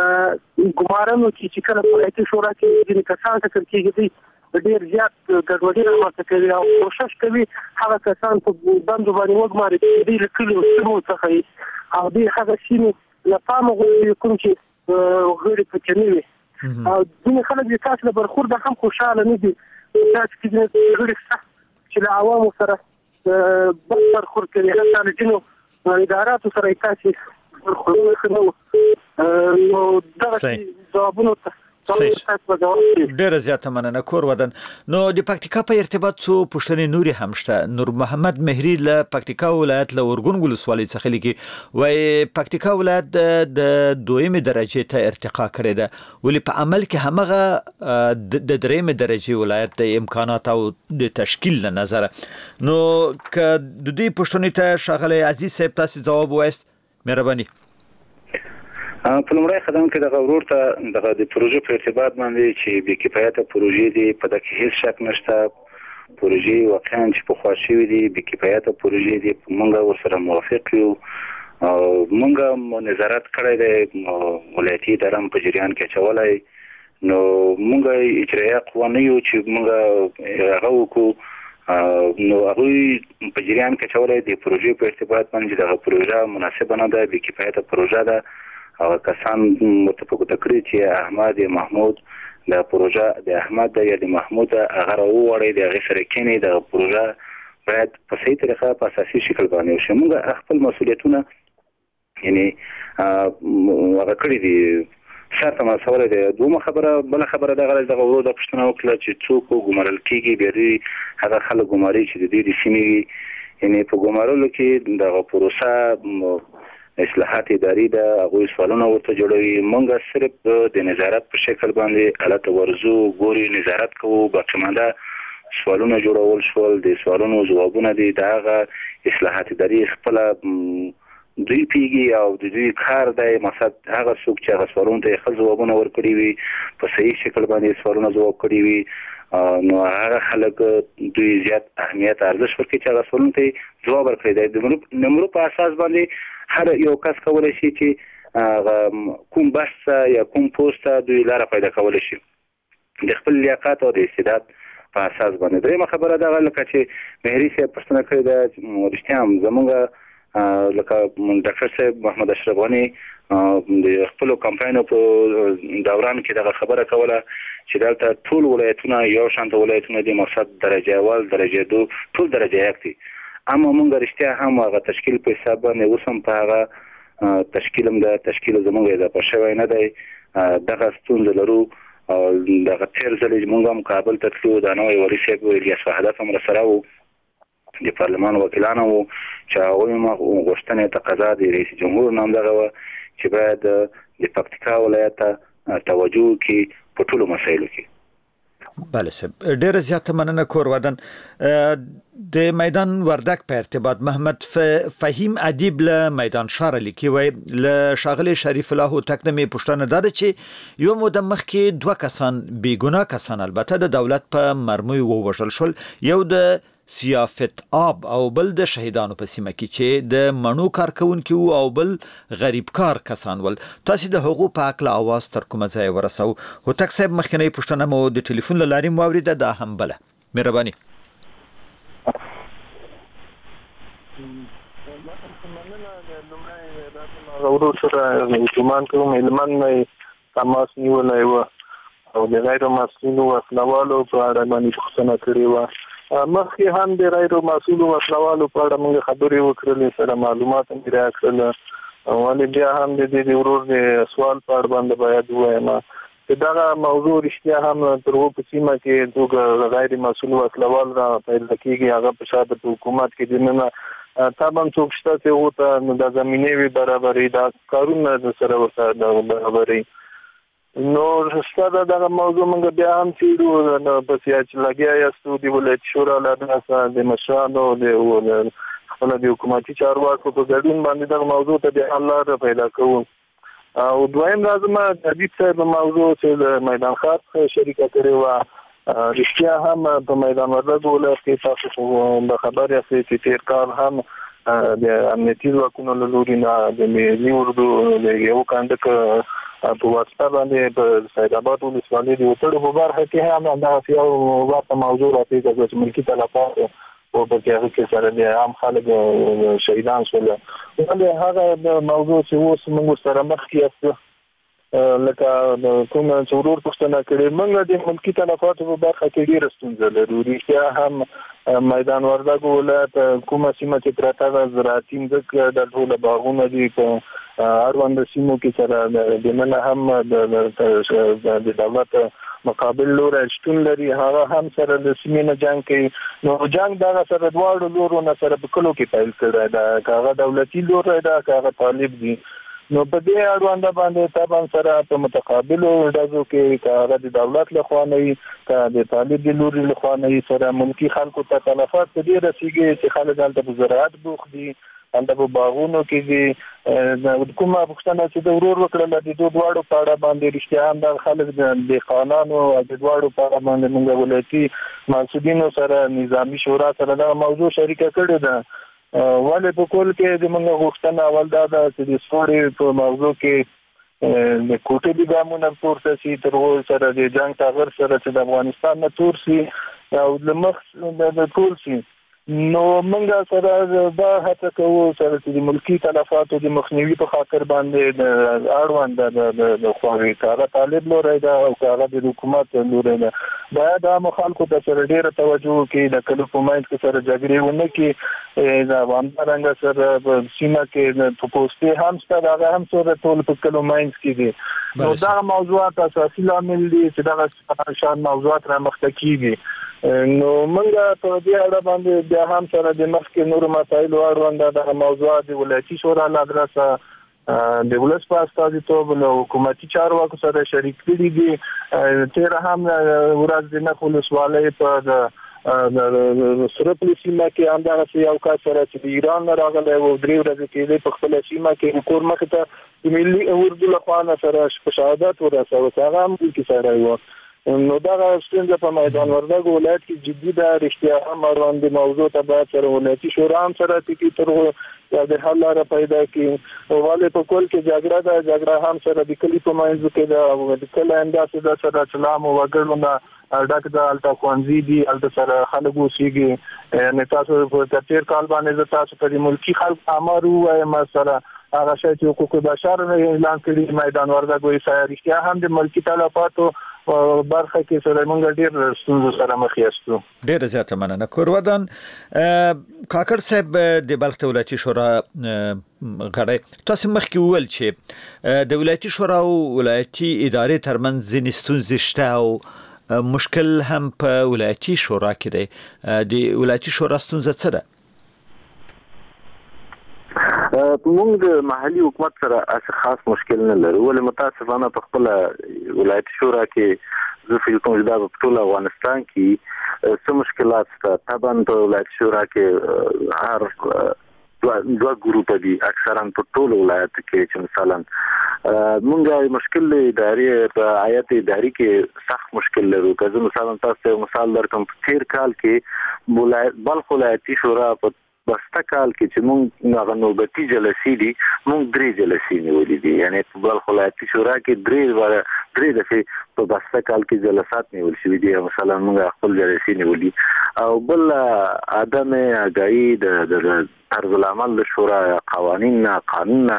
ګمارنو کې چې کله ولایتي شورا کې د کسان څخه کېږي ډېر زیات ګډوډي رامنځته کوي او کوشش کوي هغه کسان په بندو باندې وګماري چې دې کلیو سمو څخه او دې هغه شینو لپاره موږ کوم چې غیر پکې نه او دغه خلک د تاسو لپاره خورده هم خوشاله نه دي. تاسو کې د غیر چې له عوامو سره بل خور کوي حتی د جنو اداراتو سره تاسو ورخلو نو دغه ځوابونه ډیره زیاته مننه. کور ودان. نو د پکتیکا په ارتباط څو پوښتنې نوري هم شته. نور محمد مهری له پکتیکا ولایت له ورګون ولسوالۍ څخه لیکي وای پکتیکا ولایت د دویمه درجه ته ارتقا کړی ده ولی په عمل کې همغه د دریمه درجه ولایت د امکانات او د تشکیل له نظر. نو ک د دې پوښتنې ته شغله عزیز صاحب تاسو جواب وایست. مهرباني. په لومړی قدم کې د غورور ته د د پروژې په ارتباط باندې چې د کفایت پروژې دی په دغه هیڅ شک نشته. پروژې واقعا چې په خواشي دي د کفایت پروژې دی موږ ورسره موافق یو او موږ نظارت کړی دی ولایتي ادارم په جریان کې چولای نو موږ اجرایه قوانین یو چې موږ هغه وکړو نو هغه په جریان کې چولای دی پروژې په ارتباط باندې دغه پروژه مناسبه نه ده د کفایت پروژه ده او کسان متفق تکړه چې احمد محمود د پروژه د احمد یا د محمود هغه راوړی د غیر کینی د پروژه باید په صحیح طریقه په اساسي شکل باندې وشي. موږ خپل مسولیتونه یعنی هغه کړی دي شرط ما سره د دوه خبره بل خبره د غلط د غوړو د پښتنه وکړه چې څوک ګمارل کیږي بیا هغه خلک ګماري چې د دې د سیمې یعنی په ګمارلو کې د پروسه اصلاحات اداري د هغه سوالونه ورته جوړوي. موږ صرف د نظارت په شکل باندې حالت ورزو ګوري نظارت کوو باقیمانده سوالونه جوړول شول د سوالونو جوابونه دي د هغه اصلاحات اداري خپل دوی پیږي او د دوی کار دی مقصد هغه څوک چې هغه سوالونو ته ښه ځوابونه ورکړي وي په صحیح شکل باندې سوالونه ځواب کړي وي نو هغه خلک دوی زیات اهمیت ارزښت ورکړي چې هغه سوالونو ته ځواب ورکړي دی د نمرو په اساس باندې هر یو کس کولی شي چې کوم بحث یا کوم پوسټ دوی لاره پیدا کولی شي د خپل لیاقت او د استعداد په اساس باندې. درېیمه خبره دغه لکه چې مهري صاحب پوښتنه کړې ده رښتیا هم زموږ لکه ډاکټر صاحب محمد اشرف غني د خپل کمپاینو په دوران کې دغه خبره کوله چې دلته ټول ولایتونه یو شان ولایتونه دي مقصد درجه اول درجه دو ټول درجه یک دي اما موږ رښتیا هم هغه تشکیل په حساب باندې اوسم په هغه تشکیل هم د تشکیل زموږ اضافه شوی نه دی دغه ستونزه لرو او دغه تیر ځل موږ هم کابل ته تلو د نوې ولي صاحب الیاس وحدت هم راسره وو د پارلمان وکیلانو وو چې هغوی هم غوښتنې تقاضا د رئیس جمهور نام دغه وه چې باید د پکتیکا ولایت ته توجه وکړي په ټولو مسایلو کې. بله صاحب ډیره زیاته مننه کور ودان. د میدان وردک په ارتباط محمد فهیم ادیب له میدان شهر لیکي وای له شاغلی شریف الله هوتک نه پوښتنه ده چې یو مو د مخکې دوه کسان بیګناه کسان البته د دولت په مرمۍ ووژل شول یو د سیافت آب او بل د شهیدانو په سیمه کې چې د مڼو کارکونکي او بل غریب کار کسان ول. تاسو د حقوق په اړه اواز تر کومه ځای ورسو؟ هوتک صاحب مخکنی پوښتنه مو د ټلیفون له لارې موریده ده هم بله مهرباني. ورور سره ایمان کوم علمان نه تماس نیولای و او د غیر مسؤلو وسلوالو په اړه باندې پوښتنه کړې و. مخکې هم د غیر مسؤلو وسلوالو په اړه موږ خبرې وکړلې سره معلومات هم راکړل ولې بیا هم د دې ورور د سوال په اړه باندې باید ووایم چې دغه موضوع رښتیا هم تر اوسه په سیمه کې څوک غیر مسؤل وسلوال را پیدا کېږي هغه په شاته حکومت کې د نه طبعا څوک شته چې ورته د زمینې وی برابرۍ دا کارونه سره ورته برابرۍ نو ستاسو دغه موضوع موږ بیا هم چیرو نو په سیاست لګیا یاستو دی ولایت شورا لداسه د مشرانو د خپل د حکومتي چارواکو په ګډون باندې دغه موضوع ته د حل لاره پیدا کوو. او دویم لازمه د دې څه موضوع چې د میدان خاص شریکه کړې و رښتیا هم په میدان وردګ ولایت کې تاسو په خبر یاستئ چې تیر کال هم د امنیتي ځواکونو له لوري نه د ملي اردو د یو کاندک په واسطه باندې په سید آباد ولسوالۍ د وټړو په برخه کې هم دا یو ورته موضوع راځي چې ملکی تلفات او په هغه کې سره د عام خلک شهیدان شول ولې هغه موضوع چې اوس موږ سره مخ کې است لکه کوم چې ورور پوښتنه کړې موږ د ملکی تلفات په برخه کې ډېر ستونزې لرو رښتیا هم میدان وردګ ولایت کومه سیمه چې پراته ده زراعتي ځمکه د ټوله باغونه دي په اړوند سیمو کې سره د منه هم د دولت مقابل لور شتون لري هغه هم سره د سیمې نه جنگ کوي نو جنگ دغه سره دواړو لورونو سره په کلو کې پیل کړی دا کاغه دولتي لور دا کاغه طالب دي نو په دې اړوند باندې طبعا سره په متقابلو ډزو کې کاغه د دولت له خوا نه کا د طالب د لوري له خوا نه سره ملکی خلکو ته تلفات دې رسیږي چې خلک دلته په زراعت بوخ دي انده په باغونو کې دي کومه پښتنه چې د ورور وکړل د دوه دواړو په اړه باندې رښتیا هم د خلک د قانونو او د دواړو په اړه باندې موږ ولایتي مسؤلینو سره نظامی شورا سره دا موضوع شریکه کړې ده ولې په کول کې د موږ غوښتنه اول دا ده چې د سوري په موضوع کې د کوټې د ګامونو پورته سي تر اوسه سره د جنگ تغیر سره چې د افغانستان نه تور سي او د مخ د ټول سي نو موږ سره دا هڅه کوو سره چې د ملکی تلفاتو د مخنیوي په خاطر باندې د اړوند د خواري کار طالب لوري دا او کار د حکومت لوري دا باید د مخالفت ته سره ډیره توجه کوي د کلو په مایند کې سره جګړې ونه کې دا وانځرنګ سره په سیمه کې د پوسټي هم ستاره هغه هم سره ټول په کلو مایند کې دي نو دا موضوعات اساسي لامل دي چې دا شان موضوعات را مخته کیږي نو موږ په دې اړه باندې بیا هم سره د مخکې نور مسایل اړوند د موضوعات د ولایتي شورا لادرسه د ولس په استازیتوب له حکومتي چارواکو سره شریک کړي دي تیر هم ورځ د مخ ولسوالۍ په د سره په سیمه کې همدغه یو کس سره چې د ایران راغلی او درې ورځې کې په خپل سیمه کې کور مخ ته د ملي اردو له خوا سره شهادت ورسوه هغه هم کې سره و نو دا ستونزه په میدان وردګ ولایت کې جدي ده رښتیا هم وړاندې موضوع ته باید سره ولایتي شورا هم سره ټکی تر د حل لاره پیدا کړي او والي په کول کې جګړه ده جګړه هم سره د کلی په منځ کې ده او د کله انداسه ده سره سلام او وګړو ډاک د الټا کوانزي دي الټا سره خلک وسیږي نه تاسو په تیر کال باندې تاسو په ملکی خلک امر وای مثلا هغه شی چې حقوق بشر اعلان کړي میدان وردګ وایي رښتیا هم د ملکی تلفاتو برخه کې سره موږ ډیر ستونزو سره مخ یاستو. ډیر زیاته مننه کورودان کاکړ صاحب د بلخ ولایتي شورا غړی تاسو مخکې وویل چې د ولایتي شورا او ولایتي ادارې ترمنځ ځینې ستونزې شته او مشکل هم په ولایتي شورا کې دی د ولایتي شورا ستونزه څه ده؟ موږ د محلي حکومت سره اس خاص مشکل نه لرو ولې متاسفانه په خپل ولایت شورا کې زه فکر کوم چې دا په ټول افغانستان کې څه مشکلات شته طبعا په ولایت شورا کې هر دوه ګروپ دي اکثرا په ټول ولایت کې چې مثلا موږ مشکل د ادارې په آیت اداري کې سخت مشکل لرو که زه مثلا تاسو مثال درکم په تیر کال کې ولایت بلخ ولایتي شورا په بسته کال کې چې موږ هغه نوبتي جلسې دي موږ درې جلسې نیولې دي یعنی په بلخ ولایتي شورا کې درې واره درې دفعې په بسته کال کې جلسات نیول شوي دي مثلا موږ خپل جلسې نیولې او بل عدم آگاهي د طرز العمل د شورا قوانین قانون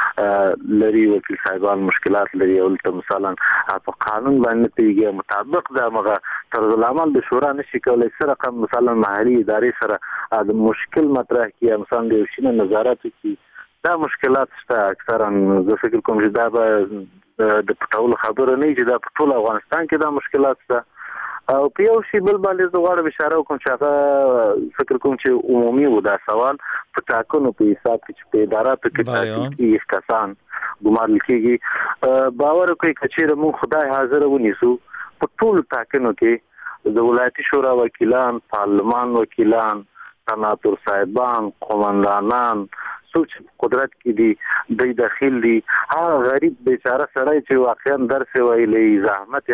لري وکیل صاحبان مشکلات لري او مثلا په قانون باندې پیږي مطابق دا مغه طرز العمل د شورا نشي کولای سره رقم مثلا محلي ادارې سره د مشکل مطرح کیه مثلا د شینه نظارت کی دا مشکلات شته اکثرا زه فکر کوم چې دا به د پټول خبره نه چې دا په ټول افغانستان کې دا مشکلات شته او په یو شی بل باندې زه غواړم اشاره وکړم چې هغه فکر کوم چې عمومي و دا سوال په ټاکنو په حساب کې چې په اداراتو کې تاسو کسان ګمارل کېږي باور کوي چې موږ خدای حاضر ونیسو په ټول ټاکنو کې د ولایتي شورا وکیلان پارلمان وکیلان سناتور صاحبان قومندانان سوچ قدرت کې دي د داخل دي هغه غریب بیچاره سړی چې واقعا درس ویلې زحمت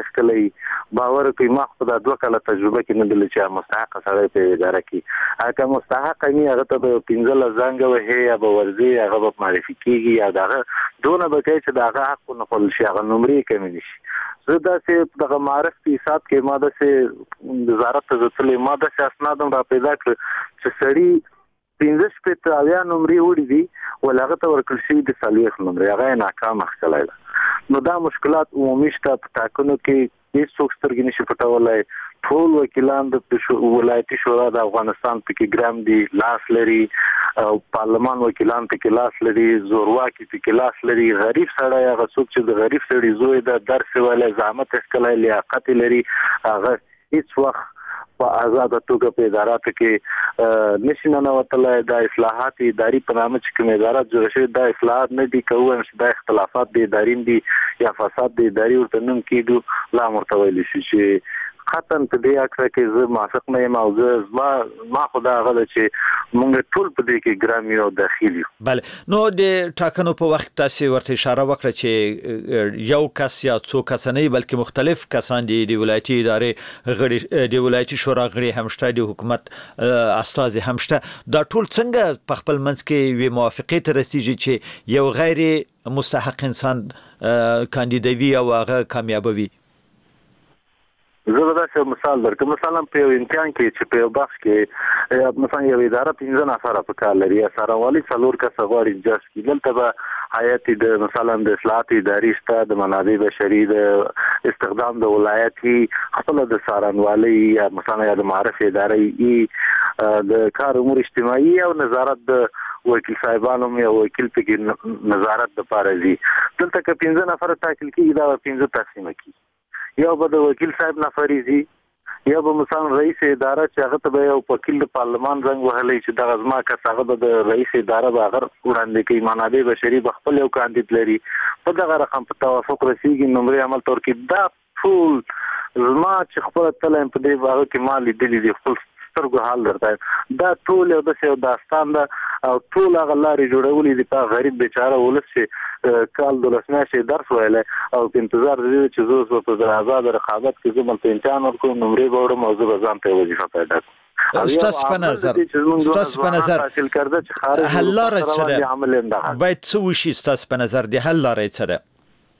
یې باور کوي ما خو دا دوه کاله تجربه کې نه دل چې مستحق سړی په اداره کې هغه مستحق نه هغه ته پنځل زنګ وه یا به ورزي هغه په معرفي کېږي یا دغه دونه به کوي چې دغه حق نه خپل شي هغه نمرې کمی نشي زه دا چې دغه معرف په حساب کې ماده سه وزارت ته ځلې ماده سه اسناد را پیدا کړ چې سړی پنځه شپږ اویا نمرې وړي دي ولغه ته ورکړل شي د صالح نمرې هغه ناکام ښکلای نو دا مشکلات عمومي شته په ټاکنو کې هیڅ څوک سترګې نشي پټولای ټول وکیلان د ولایتي شورا د افغانستان په کې ګرام دي لاس لري او پارلمان وکیلان په کې لاس لري زورواکي په کې لاس لري غریب سړی هغه څوک چې د غریب سړی زوی د درس ولا زحمت ښکلای لیاقت لري هغه هیڅ وخت په آزاد توګه په اداراتو کې نشي نه وتلای د اصلاحات اداري په نامه چې کوم ادارات جوړ شوی د اصلاحات نه دي کوو چې د اختلافات د ادارین دي یا فساد د اداري ورته نوم کېدو لا مرتویل شي چې خاطر په دې اکثر کې زه موافق نه یم او زه ما ما خدا غل چې مونږ ټول په دې کې ګرامي او داخلي بله نو د ټاکنو په وخت تاسو ورته اشاره وکړه چې یو کس یا څو کس نه بلکې مختلف کسان دي د ولایتي ادارې غړي د ولایتي شورا غړي هم شته د حکومت استاد هم شته دا ټول څنګه په خپل منځ کې وی موافقه ته رسیږي چې یو غیر مستحق انسان کاندیدوي او هغه کامیابوي زه به دا مثال درکړم مثلا په یو امتحان کې چې په یو بخش کې مثلا یو اداره پنځه نفره په کار لري یا سروالي څلور کسه غواړي جج کې دلته به حیاتي د مثلا د اصلاحات اداري شته د منابع بشري د استخدام د ولایتي خپل د سارنوالي یا مثلا د معرفت ادارې د کار امور اجتماعي او نظارت د وکیل صاحبانو یا وکیل په نظارت د پارځي دلته کې پنځه نفره تاکل کېږي دا پنځه تقسیم کېږي یا به د وکیل صاحب نفریزي یا به مثلا رئیس اداره چې هغه ته به یو وکیل د پارلمان زنګ وهلې چې د غزما کا هغه د رئیس اداره به هغه وړاندې کوي منابع بشري بخپل یو کاندید لري په دغه رقم په توافق رسیږي نمرې عمل تور کې دا ټول زما چې خپل تلم په دې باغ کې مال لیدلې دي خپل سترګو حال درته دا ټول یو د داستان ده او ټول هغه لارې جوړولې دي په غریب بیچاره ولس چې کال دولس میاشتې درس ویلی او په انتظار دی چې زه په آزاد رقابت کې زه بلته امتحان ورکوم نمرې به وړم او زه به ځان ته وظیفه پیدا کړم. ستاسو په نظر ستاسو په نظر حل لاره څه ده؟ باید څه وشي ستاسو په نظر د حل لاره څه ده؟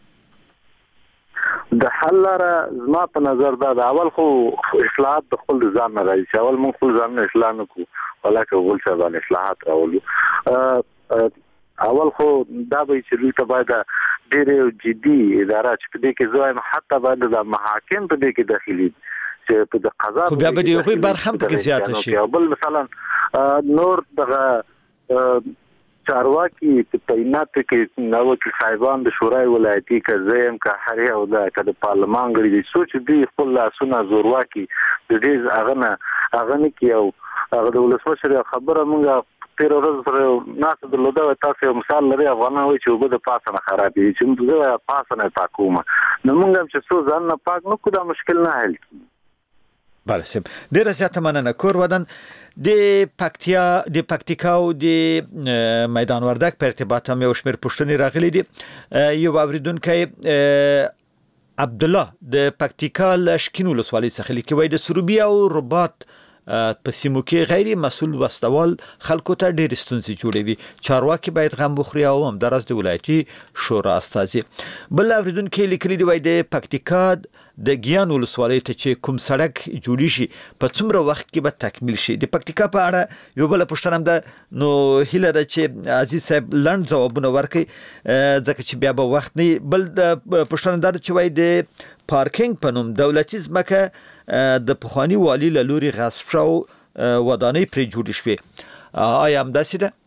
د حل لاره زما په نظر دا د اول خو اصلاحات د خپل ځان نه راځي چې اول موږ خپل ځان نه اصلاح نه کړو ولکه غول څه باندې اصلاحات راولو. اول خو دا به چې دلته باید ډېر جدي اداره چې په دې کې زه وایم حتی باید د محاکم په دې کې داخلي چې په د قضا خو بیا به د هغوی برخه هم پکې زیاته شي. بل مثلا نور دغه چارواکي په تعینات کې نو چې صاحبان د شورای ولایتي کزم که هر یو د د پارلمان غړي دي سوچ دی خپل لاسونه زورواکي د دې اغنه اغنه کې او هغه د ولسمشر خبره مونږه تیر ورځ سره ناس درلوده تاسو مثال لري افغانان وي چې وبد پاسه نه خراب دي چې موږ پاسه نه پاکومه نو موږ چې څو ځان نه پاک نو کومه مشکل نه حل کی. بله سم ډیره زیاته مننه. کور ودان د پکتیا د پکتیکا او د میدان وردک په ارتباط هم یو شمېر پوښتنې راغلي دي. یو اوریدونکی عبد الله د پکتیکا لشکین ولسوالۍ څخه لیکي وایي د سروبي او رباط په سیمو کې غیر مسؤل وسوال خلکو ته ډېر ستونزې جوړوي. چارواکي باید غم بخوري او هم درز د ولایتي شورا استازي. بل اوریدونکي لیکلي دی وایي د پکتیکا د ګیان ولسوالۍ ته چې کوم سړک جوړی شي په څومره وخت کې به تکمیل شي؟ د پکتیکا په اړه یو بل پوښتنه هم ده نو هیله ده چې عزیز صاحب لنډ ځوابونه ورکړي ځکه چې بیا به وخت نه. بل د پوښتنه ده چې وایي د پارکینګ په نوم دولتي ځمکه د پخوانی والی له لوري غصب شو ودانۍ پرې جوړې شوې. آیا همداسې ده؟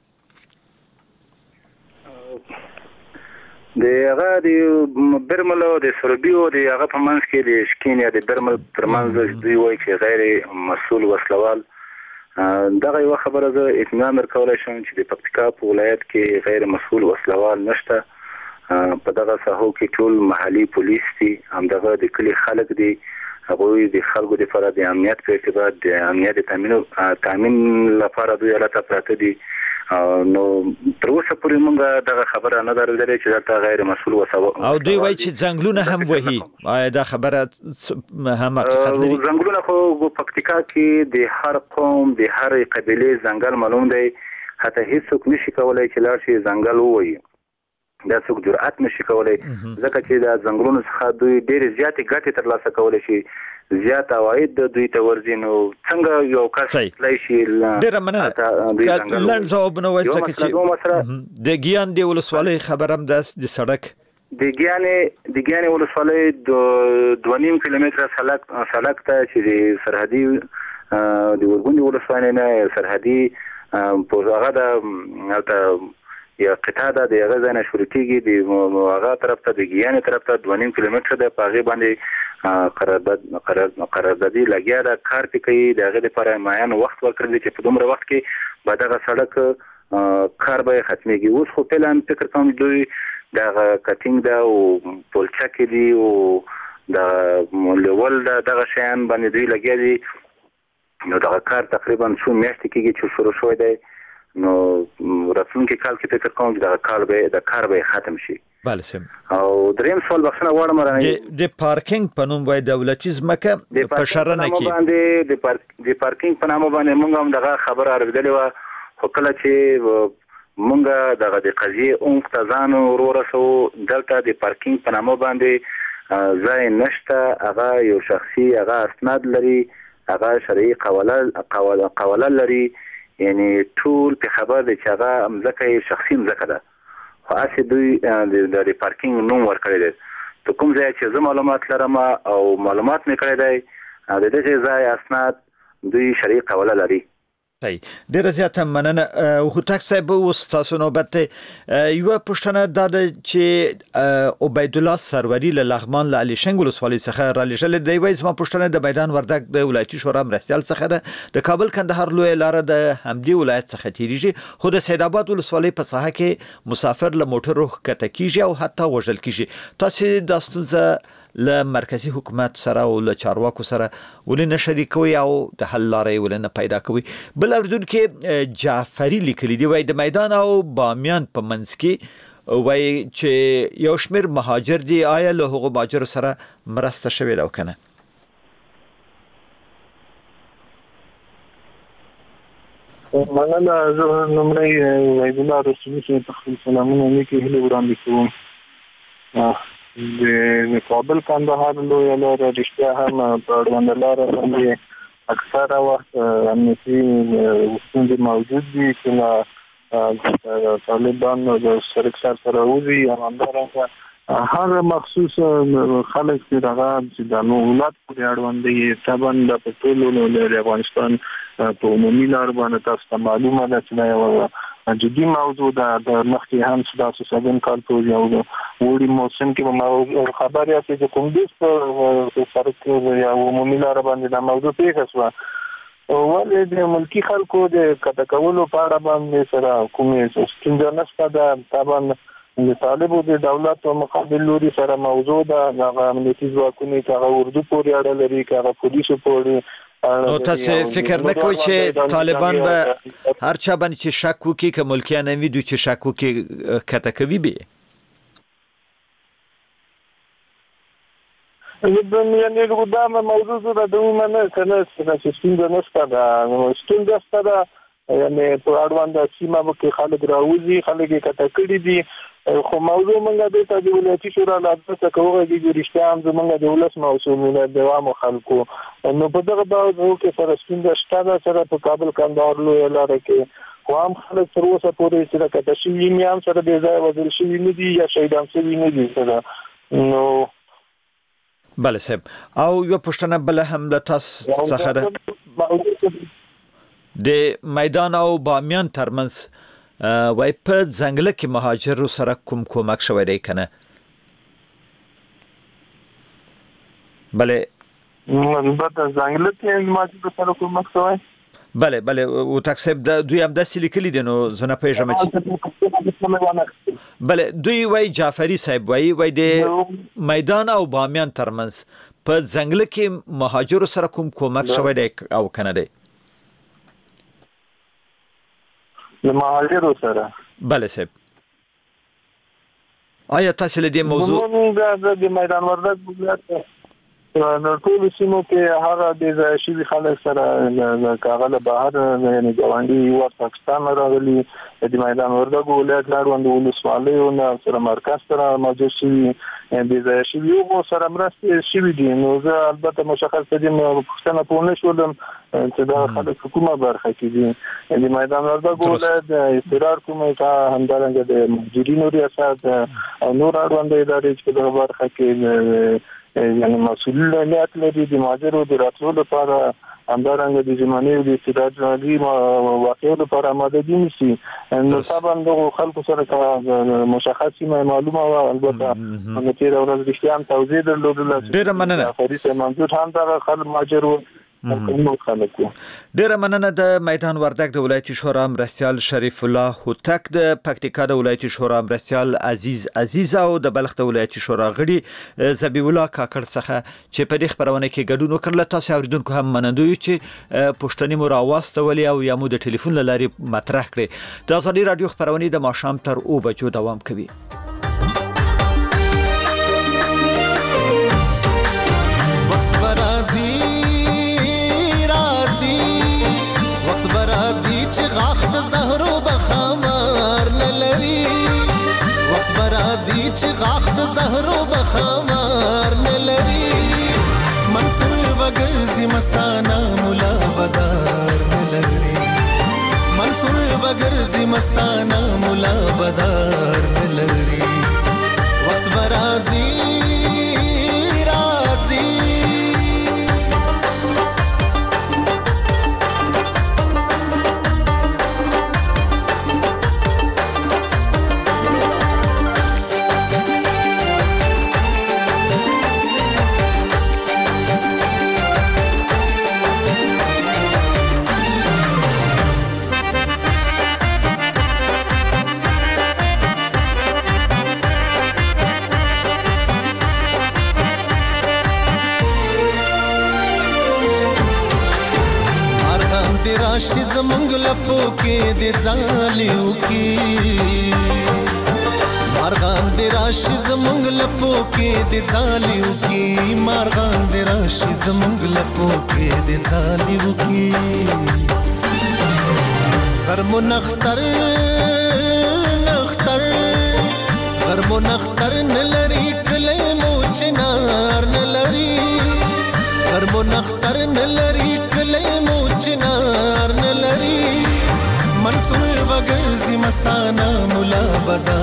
د هغه د برمل او د سروبي او د هغه په منځ کې د شکین یا د برمل پر منځ دوی وایي چې غیر مسؤل وسلوال دغه یو خبره زه اطمینان ورکولی شم چې د پکتیکا په ولایت کې غیر مسؤل وسلوال نشته. په دغه ساحو کې ټول محلي پولیس دي همدغه د کلي خلک دي هغوی د خلکو لپاره د امنیت په ارتباط د امنیت تامین تامین لپاره دوی البته پراته دي. نو تر اوسه پورې موږ دغه خبره نه ده اورېدلې چې دلته غیر مسؤل وسوال او دوی وایي چې ځنګلونه هم وهي. آیا دا خبره هم حقیقت لري؟ ځنګلونه خو په پکتیکا کې د هر قوم د هر قبیلې ځنګل معلوم دی. حتی هیڅوک نشي کولی چې لاړ شي ځنګل ووهي. دا څوک جرأت نشي کولی ځکه چې د ځنګلونو څخه دوی ډېرې زیاتې ګټې ترلاسه کولی شي زیات عواید د دوی ته ورځي. نو څنګه یو کس تللی شي؟ ډېره مننه. لنډ ځوابونه وایي ځکه چې د ګیان د ولسوالۍ خبر هم د سړک د ګیانې د ګیانې ولسوالۍ دوه نیم کیلومتره سړک سړک ته چې د سرحدي د ورغونډې ولسوالۍ نه سرحدي په هغه د یا قطعه ده د هغه ځای نه شروع کېږي د هغه طرف ته د ګیانې طرف ته دوه نیم کیلومتره ده. په هغې باندې قراردادي لګیا ده کار پې کوي. د هغې دپاره معین وخت ورکړی دی چې په دومره وخت کې به دغه سړک کار به یې ختمېږي. اوس خو فعلا فکر کوم دوی دغه کټینګ ده او پولچکې دي او د لیول ده دغه شیان باندې دوی لګیا دي. نو دغه کار تقریبا څو میاشتې کېږي چې شروع شوی دی. نو راتلونکي کال کې فکر کوم چې دغه کار به د کار به ختم شي. بله سم. او دریم سوال بخښنه غواړم رانه د پارکینګ په نوم وایي دولتي ځمکه په شرنه کې د پارکینګ په نامه باندې موږ هم دغه خبره اورېدلې وه خو کله چې موږ دغه د قضیې عمق ته ځان ورورسوو دلته د پارکینګ په نامه باندې ځای نشته. هغه یو شخصي هغه اسناد لري هغه شرعي قواله لري یعنی ټول په خبر دی چې هغه مځکه شخصي مځکه ده خو هسې دوی د پارکینګ نوم ورکړی دی. په کوم ځای چې زه معلومات لرم او معلومات مې کړی دی د دغې ځای اسناد دوی شرعي قواله لري. ډیره زیاته مننه. هوتک صاحب اوس تاسو نوبت یوه پوښتنه دا ده چې عبید الله سروري له لغمان له الیشنګ ولسوالۍ څخه رالیږلې دی. وایي زما پوښتنه د میدان وردک د ولایتي شورا مرستیال څخه ده. د کابل کندهار لویه لاره د همدې ولایت څخه تیریږي خو د سید آباد ولسوالۍ په ساحه کې مسافر له موټرو ښکته کیږي او حتی وژل کیږي. تاسو دا ستونزه له مرکزی حکومت سره او له چارواکو سره ولنه شریکوي او د حل لارې ولنه پیدا کوي. بل اوریدونکو جعفری لیکلی دی وای د میدان او بامیان په منځ کې وای چې یو شمیر مهاجر دي، آیا له هغو مهاجر سره مرسته شوی دا کنه؟ مننه. زه نمرې وایدلا رسمي چې تخصیص سلامونه نیکی هلي وړاندې کوم. د کابل کندهار لویه لاره رښتیا هم په اړونده لاره باندې اکثره وخت امنیتي ستونزې موجود دي چې طالبان د سرک سر سره وځي. همدارنګه هر مخصوص خلک چې دغه چې د مولات پورې اړوند دي طبعا د پټولو د افغانستان په عمومي لار باندې تاسو ته معلومه ده چې دا یو جدي موضوع ده. د مخکې هم تاسو سبن کال په یو وړي موسم کې خبر یاست چې کوم دې په سرک یا عمومي لار باندې دا موضوع پیښ شو. ولې د ملکی خلکو د کټ کولو په اړه باندې سره کومې ستونزې نشته ده. طبعا د طالبو د دولت او مقابل لوري سره موضوع ده. هغه امنیتي ځواکونه هغه اردو پورې اړه لري، هغه پولیسو پورې. نو تاسو فکر نه کوئ چې طالبان به هر چا باندې چې شک وکړي که ملکیان وي دوی چې شک وکړي کته کوي به؟ یعنی دا موضوع زه د دومره نه کنه چې څنګه نشته دا ستونزه ستاره. یعنی په اړوند سیمه کې خلک راوځي، خلک یې کته کړي دي. خو موضوع موږ د ته د ولایتي شورا له تاسو کوغه د رښتیا هم زموږ د ولس مسؤلینو د عوامو خلکو نو په دغه باندې کې فرستین د شتاده سره په کابل کندهار لوی لاره کې خو هم خلک تر اوسه پورې چې کته شي یې هم سره د ځای وزیر شي نه دي یا شهیدان شي نه دي سره. نو بله صاحب، او یو پښتنه بل هم د تاسو څخه ده د میدان او بامیان ترمنځ وای په ځنګل کې مهاجرو سره کوم کومک شوی دی کنه؟ بله البته ځنګل کې مهاجرو سره کومک شوی. بله بله او تکسب د دوی هم داسې لیکلي دي نو زه نه پوهېږم چې بله دوی وای جعفری صاحب وای وای د میدان او بامیان ترمنځ په ځنګل کې مهاجرو سره کوم کومک شوی دی او کنه دی؟ د مهاجرو سره. بله صاحب، آیا تاسو له دې موضوع موږ د میدان وردګ ولایت نو ټول سیمو کې هغه د ځایشي خلک سره د کاغله بهر یعنی ګاونډي او پاکستان راغلي د میدان وردګ ولایت لاروند ولسوالۍ او سره مرکز سره موجود شي د ځایشي یو سره مرسته شي دي. نو زه البته مشخص دي پښتنه په نه شولم چې دا خلک حکومت برخه کې دي د میدان وردګ ولایت د استقرار کومه کا همدارنګه د مجرمینو ریاست او نور اړوند ادارې چې د برخه کې یعنی مسؤلیت لري د ماجرو د راتلو لپاره همدارنګه د زماني او د استراتیژي واقعو لپاره آماده دي نشي. نو طبعا د خلکو سره مشخصي معلومه او البته موږ تیر ورځ د اشتیام توضیح درلودل. ډیره مننه. فريسه منظور هم دا خلک ماجرو ډیره مننه. د میدان وردګ د ولایتي شورا مرستیال شریف الله هوتک، د پکتیکا د ولایتي شورا مرستیال عزیز عزیز او د بلخ د ولایتي شورا غړي زبیح الله کاکړ څخه چې په دې خبرونه کې ګډون وکړل. تاسو اوریدونکو هم منندوی چې پښتني مو راوستولې او یا مو د ټلیفون لارې مطرح کړې. د ازادي رادیو خبرونه د ماښام تر او بجو دوام کوي. چې غاخ د زهرو بخمار نه لري منصور وګرځي مستانه مولا بدار نه لري منصور وګرځي مستانه مولا بدار نه لري وخت برازي راځي زمونږ لپو کې د ځالیو کې مارغان د راشي زمونږ لپو کې د ځالیو کې مارغان د راشي زمونږ لپو کې د ځالیو کې غرمو نختر نختر غرمو نختر نلری کلی مو چنار نلری غرمو نختر نلری کلی مو چنار نلری منصور وگرزی مستانا ملا بدا